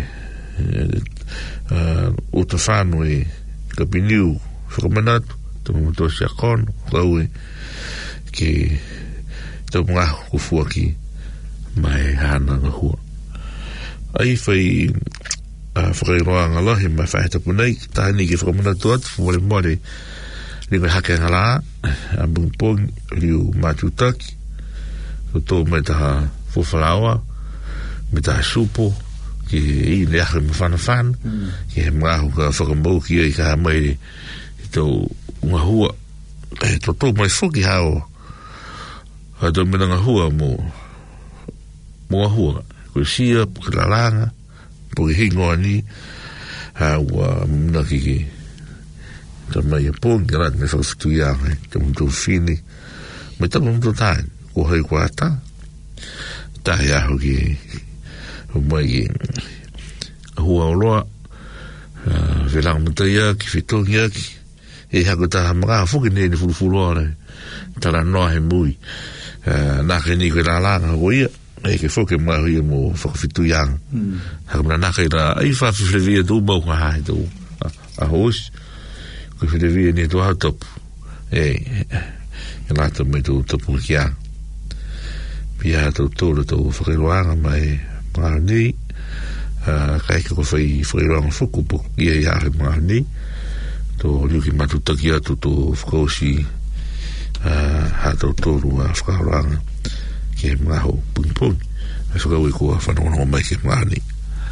uta whānu e ka piniu whakamanatu tau matua sia kono kaue ke tau mga kufua ki mai hana nga hua ai whai whakairoanga lahi mai whaetapu nei tahani ki whakamanatu atu more ringa hake ngala ambung pong riu matutaki tō mai taha fufalawa mai taha supo ki i ne ahe me whanawhana ki he mga ka whakamau ki ai ka mai i tō ngā hua tō mai whoki hao ha tō mena ngā hua mo ngā hua ko sia po ki lalanga po ki hingoa ni ha ua muna ki ta mai e pōngi rat me whakawhitu ianga te mtu whini me ta mtu tāni ko hei kua ata tahi aho ki mai ki hua oloa whelang mutai aki whitongi aki e hako taha mga whuki nei ni furufuroa nei tala noa he mui nake ni koe lalanga ko ia e ke whuki mga hui mo whakawhitu ianga hako mna nake ra ai whawhiwhewia tō mau ka hae tō aho osi ko whirewia ni tō hautopu e nāta mai tō topu ki anga pia tō tōra tō whakairoanga mai mga nei kaika ko whakairoanga whuku po ia i ahe mga nei tō riuki matutaki atu tō whakausi ha tō tōru a whakairoanga ki he mga hau pungpuni e whakaui kua whanonga mai ki mga nei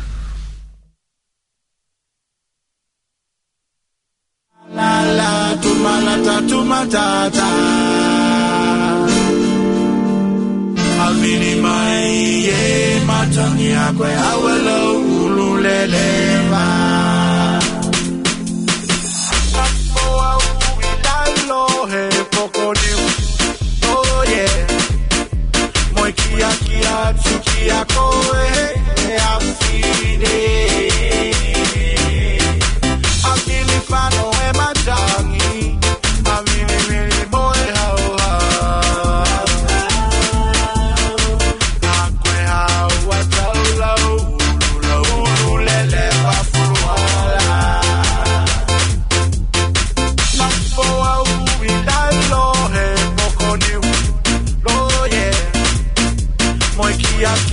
La la tumatata Alvini mai e matangi akwe awelo ululeleva Tapo au ilalo he pokodiu Oh yeah Moi kia tsukia koe e afide Alvini fano e matangi Alvini boy hao Akwe hao watau lau Lele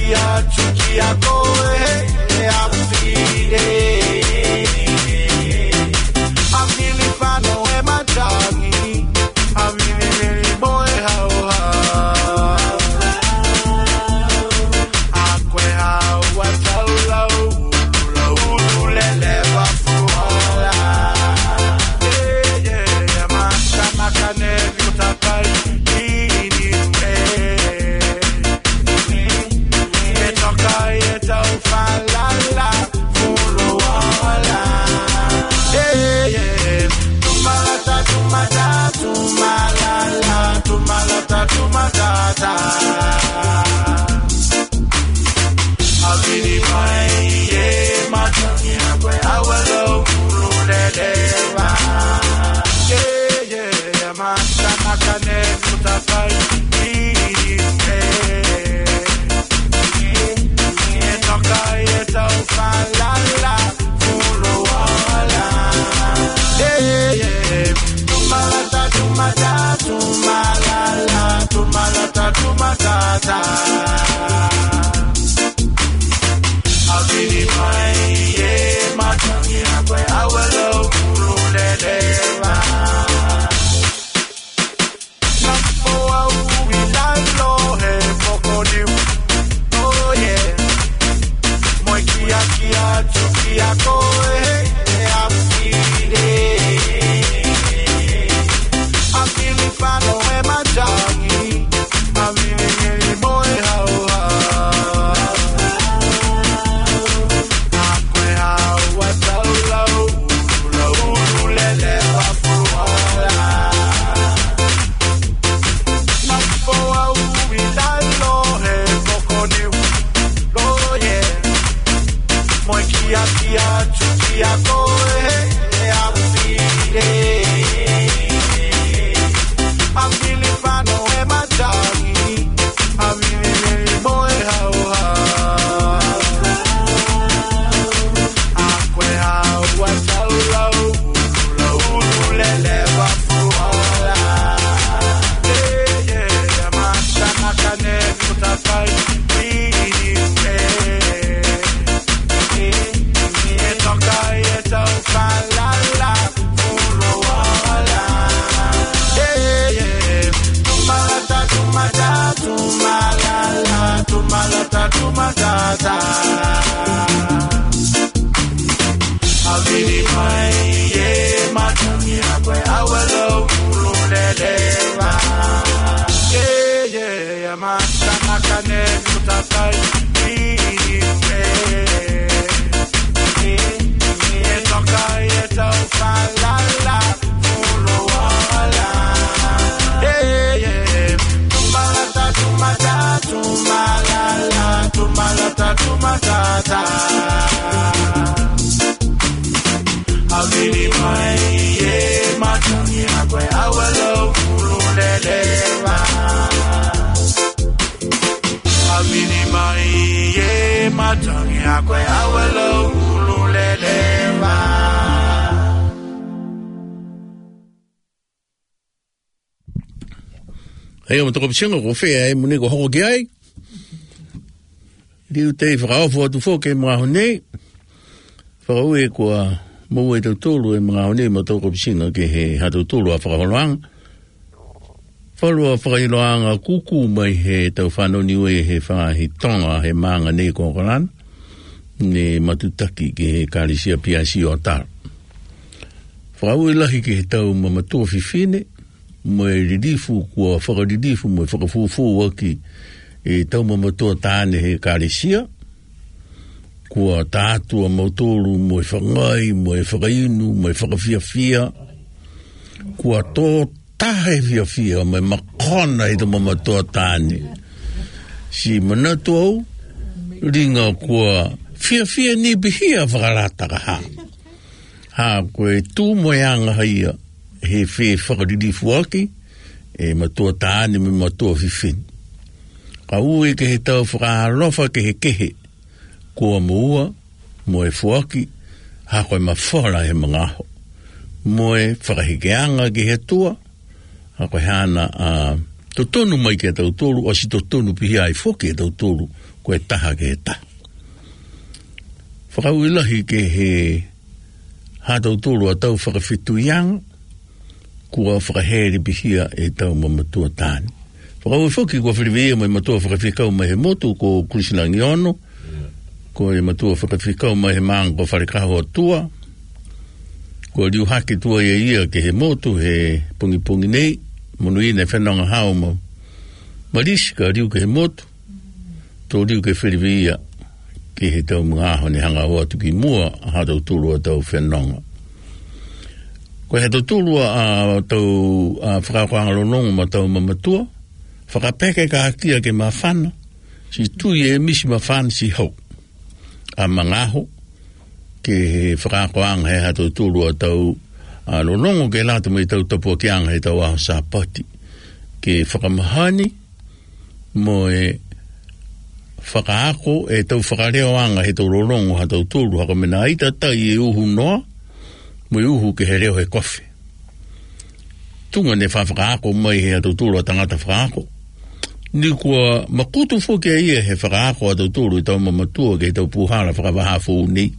Hei, o toko pisinga ko whea e mune ko hoko ki ai. Riu te whakaofu atu whoke mga hone. Whakau e kua mou e tau tolu e mga hone ma toko pisinga ke he hatu tolu a whakaholoanga. Whalua whakailoanga kuku mai he tau whanoni ue he whakahi tonga he maanga nei kongoran. Ne matutaki ke he karisia piasi o tar. Whakau e lahi ke he tau mamatua whiwhine. Moe ridifu kua whakaridifu moe whakafufu waki e tau mamatua tāne he karisia kua tātua mautoru moe whangai, moe whakainu, moe whakawhiawhia kua tō tahe whiawhia moe makona he tau mamatua tāne si manatu au ringa kua whiawhia ni bihia whakarataka ha koe tū moe anga haia he whe whakaririfu aki, e matua tāne me matua whiwhin. Ka ue ke he tau whakarofa ke he kehe, kua moua, moe fuaki, ha koe mawhara he mangaho. Moe whakahikeanga ke he tua, ha koe hana totonu mai ke tau tolu, o si totonu pihi ai whoke tau tolu, koe taha ke ta. Whakauilahi ke he hātau tūru a tau whakawhitu yang, kua whakahere bihia e tau mamatua tāni. Whakau whoki kua whiriwea mai matua whakawhikau mai he motu ko Krisina Ngiono, ko e matua whakawhikau mai he maang ko wharekaho atua, ko riu hake tua ia ke he motu he pungi nei, monu ina whenanga hao ma marisi ka riu ke he motu, tō riu ke whiriwea ke he tau mga aho ne hanga hoa tuki mua hātau tūru a tau whenanga. Ko he tau tūru a tau whakakoanga lonongo ma tau mamatua, whakapeke ka hakia ke mawhana, si tui e misi mawhana si hau. A mangaho, ke he whakakoanga he hātau tūru a tau lonongo ke lātu mai tau tapua kianga he tau aho sāpati. Ke whakamahani, mo e whakaako e tau whakareoanga he tau lonongo hātau tūru haka mena aita tai e uhu noa, mo uhu ke he reo he kofi. Tunga ne whakaako mai he hātau tūru a tangata whakaako. Ni kua makutu whoke ia he whakaako hātau tūru i tau mamatua ke he tau puhara whakawahafo nei.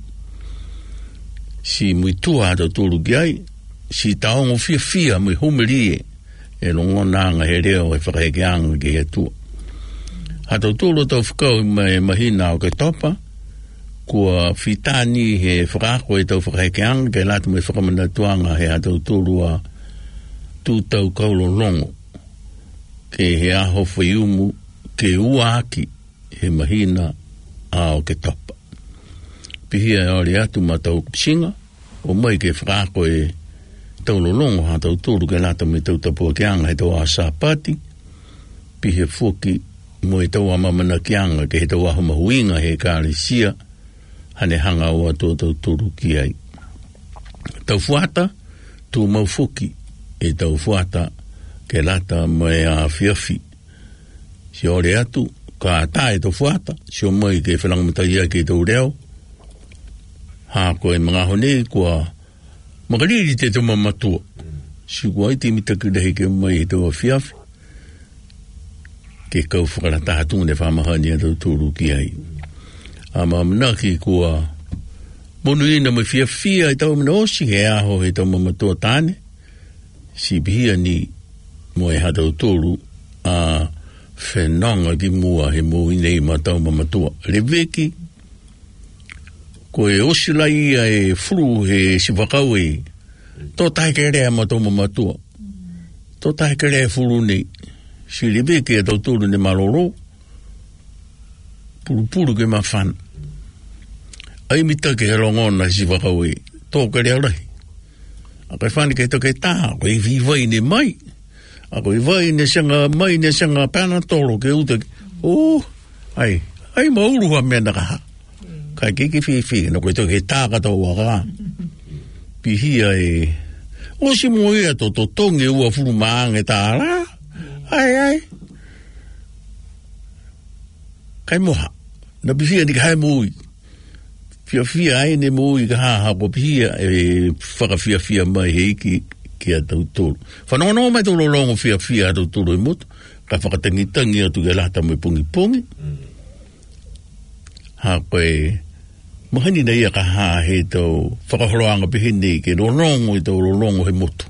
Si mui tua hātau tūru ki ai, si taongo fia mui humerie e longo nanga he reo he whakahekeanga ke he tua. Hātau tūru tau whakau mai mahina o ke topa, kua whitani he whakaako e tau whakahekeanga ke lātu mai whakamanatuanga he hātau tūru a tūtau kaulolongo. Ke he aho whaiumu ke uaki he mahina a o ke topa. Pihia e ori atu ma tau pisinga, o mai ke whakaako e tau lolongo hātau tūru ke lātu mai tau tapua kianga he tau a sāpati, pihia whuki mo e tau amamana kianga ke he tau aho mahuinga he kārisia, hane hanga o ato tau tūru ki ai. Tau fuata, tū mau whuki e tau fuata ke lata mai a whiawhi. Si ore atu, ka tae tau fuata, si o mai ke whanangamatai ke tau reo, ha koe mga hone kua makariri te tau mamatua. Si kua iti mitaki rehi ke mai tau a whiawhi, ke kau whakarata hatune whamahani a tau tūru ki ai. Ama manaki kua monu ina mai whiawhia e tau mina osi he aho he tau mamatua tāne, si bihia ni mo e hatau tūru a whenanga ki mua he mo inei ma tau mamatua. Reweki, ko e osila ia e furu he sivakau e, tō tae ke rea ma tau mamatua. Tō tae ke rea furu nei. Si reweki e tau tūru ne maroro, puru ke mawhana. Ai mita ke he rongona sivakau e, tō ke rea rahi. A kai whani ke toke tā, ko i vivai ne mai. A ko i vai ne sanga mai ne sanga pāna toro ke uta. Ai mauru ha mena kaha. Kai kiki whiwhi, no koe toke tā kata waka. Pihia e, o si mo ia to tonge ua furu maange tā rā. Ai. Kai moha. Na pihia ni kai mui. Whiawhia ai ne mui ka haha ko pihia e whakawhiawhia mai heiki ki a tau tōru. Whanonga mai tō lolongo whiawhia a tau tōru e motu, ka whakatangitangi atu ke lata mai pungi. Ha koe, mahani na ia ka haa he tau whakahoroanga pihini ke lolongo i tau lolongo he motu.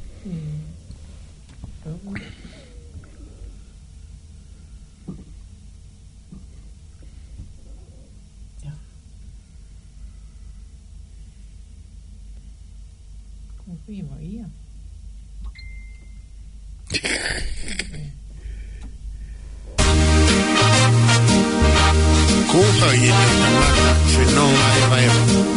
Kuha i te tangata, whenonga e vai.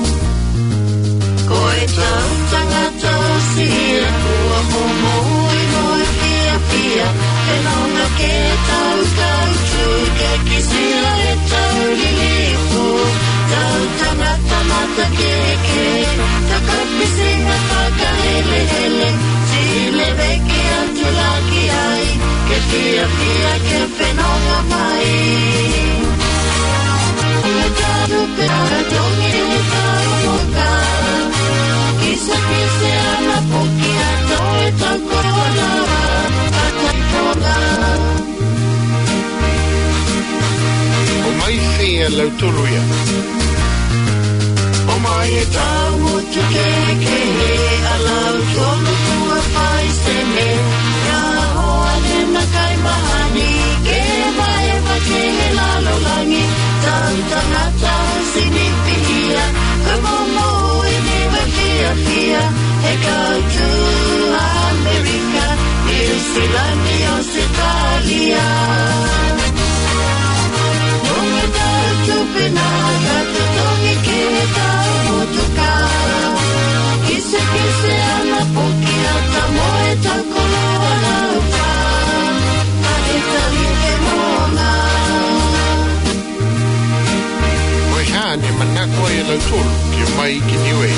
Ko e tau tangata o sia, kua momoi moi pia, whenonga ke tau kautu, ke kisia e tau lilipu, tau tangata mata keke, takapisinga whakahele, sile veki atu laki ai, ke pia ke whenonga mai. O mai e lau tulu ia. O mai e tau mutu ke a lau tolu tua whai sene. Ia hoa ne na kai mahani, ke mai e wake he lalo langi. Tau tangata sini pihia, ka momo e ne wakia pia. He kautu Amerika, New Zealand i Australia. Nunga kautu penaka, tutongi ke tau mutuka. Kise kise ana poki ata moe takolo ala upa. Kahita like monga. Oi hane manako e lau tulu ki mai ki niwe.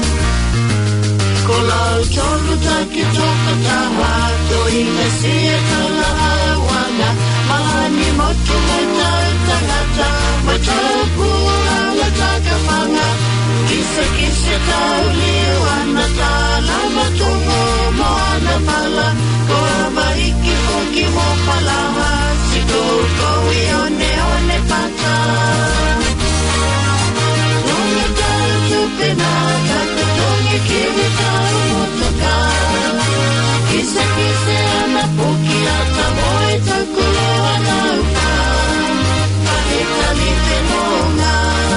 Ko lau tolu taki toka taha, to ina sia kala awana. Mahani motu mai tau tangata, mai tau pua la taka panga. Kise kise tau liwana tala matungo moana pala. Ko amaiki poki mo palaha, si koui one one pata. Nunga tau tupenaka, tutongi kiri tau mutuka. Kise kise ana poki ata moe takulo ana upa. Kahita ni te monga.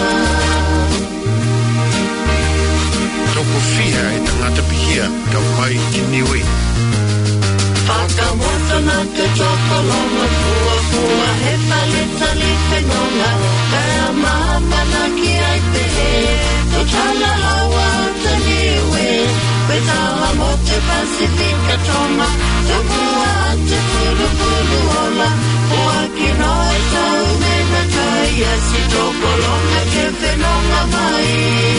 Toko fia e tangata pihia ka mai ki niwe. Whakamoto na te tokolonga, pua pua he paleta li whenonga. Kaya mama na ki ai pehe, to tala hawa te niwe. Koe taha mo te Pasifika toma, to pua ate pulu pulu ola. Pua ki noi tau mena taia, si tokolonga ke whenonga mai.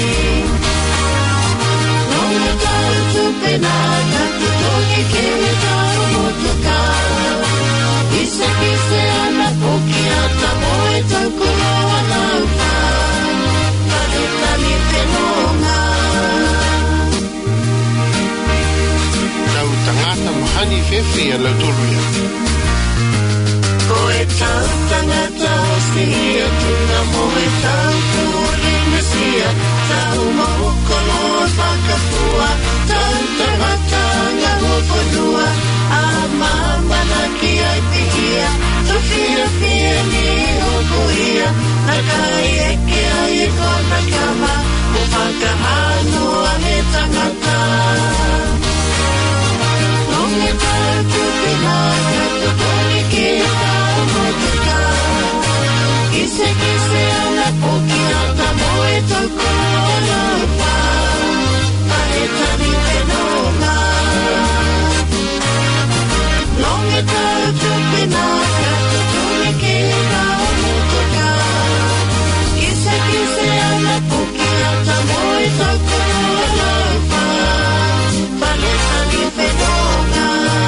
Nunga tau tupenaka, tutongi kere tau mutuka. Kise kise ana poki ata moe takulo ana upa. Paleta ni whenonga. Tau tangata mahani fefe e lau tulu ia. Ko e tau tangata o sia, tuna mo e tau kurina sia. Tau mahukolo o whakapua, tau tangata ngā hoponua. A mama na ki ai pihia, to fia fia ni hokuia. Na kai eke ai e kona kama, o whakahanu a he tangata. Nunga tau tupenaka, tutongi ki tau mutuka. Kise kise ana poki ata moe takulo ala upa. Paleta ni whenonga. Nunga tau tupenaka, tutongi ki tau mutuka. Kise kise ana poki ata moe takulo ala upa. Paleta ni whenonga.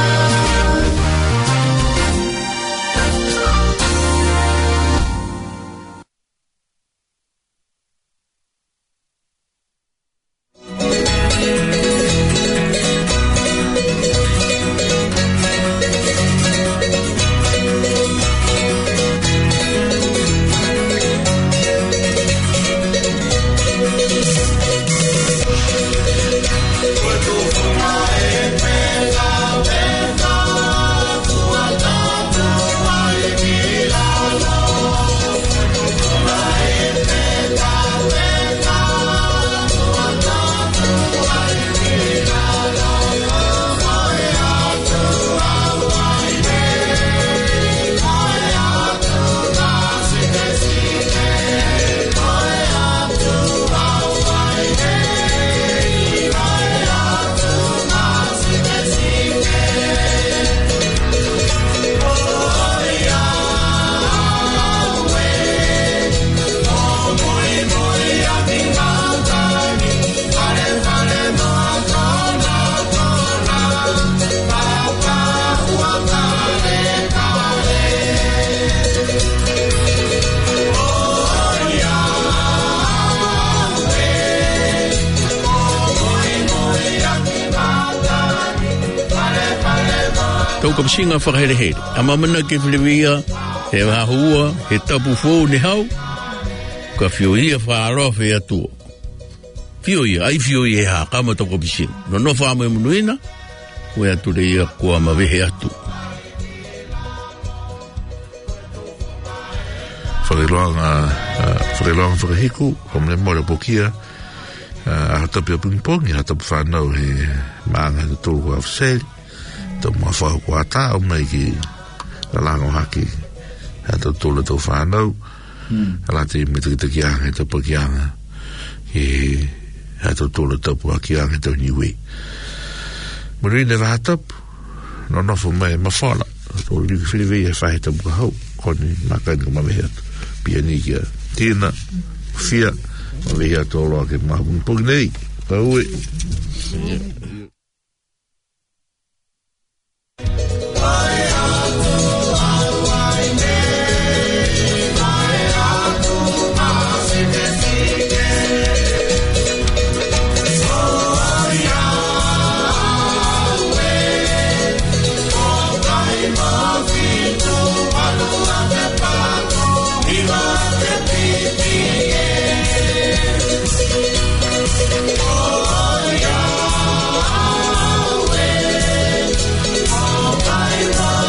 Tau ka singa whakahere here. A mamana ke whilewia, he hahua, he tapu fō ni hau, ka fio ia whaaro fe atua. Fio ia, ai fio ia ha, kama toko pisin. No wha mo munuina, koe atu re ia kua mawehe atu. Whareloanga whakahiku, homle mora pokia, hatapi a pingpong, hatapi whanau he maanga he tolu kua awseli, tau mua whau kua ata, o mai ki lalango haki, hata tolu tau whanau, alate me taki anga, tau pakianga, hata tolu tau pakianga, tau niwe. Marine vahatap, no nofo mai mawhala, o li whiriwei e whahe tau hau, koni makai ko mawehe atu. Piani kia tina fia mawehe atu oloa ke mahapun poginei paue Oh,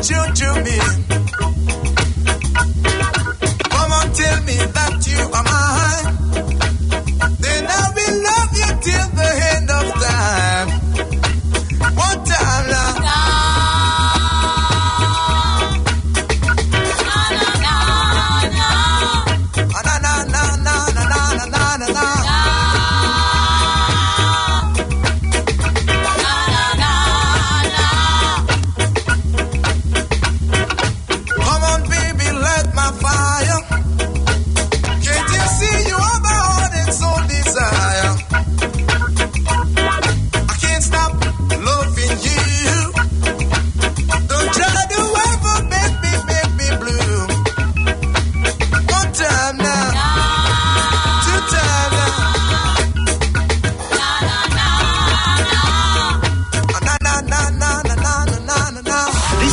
you to me.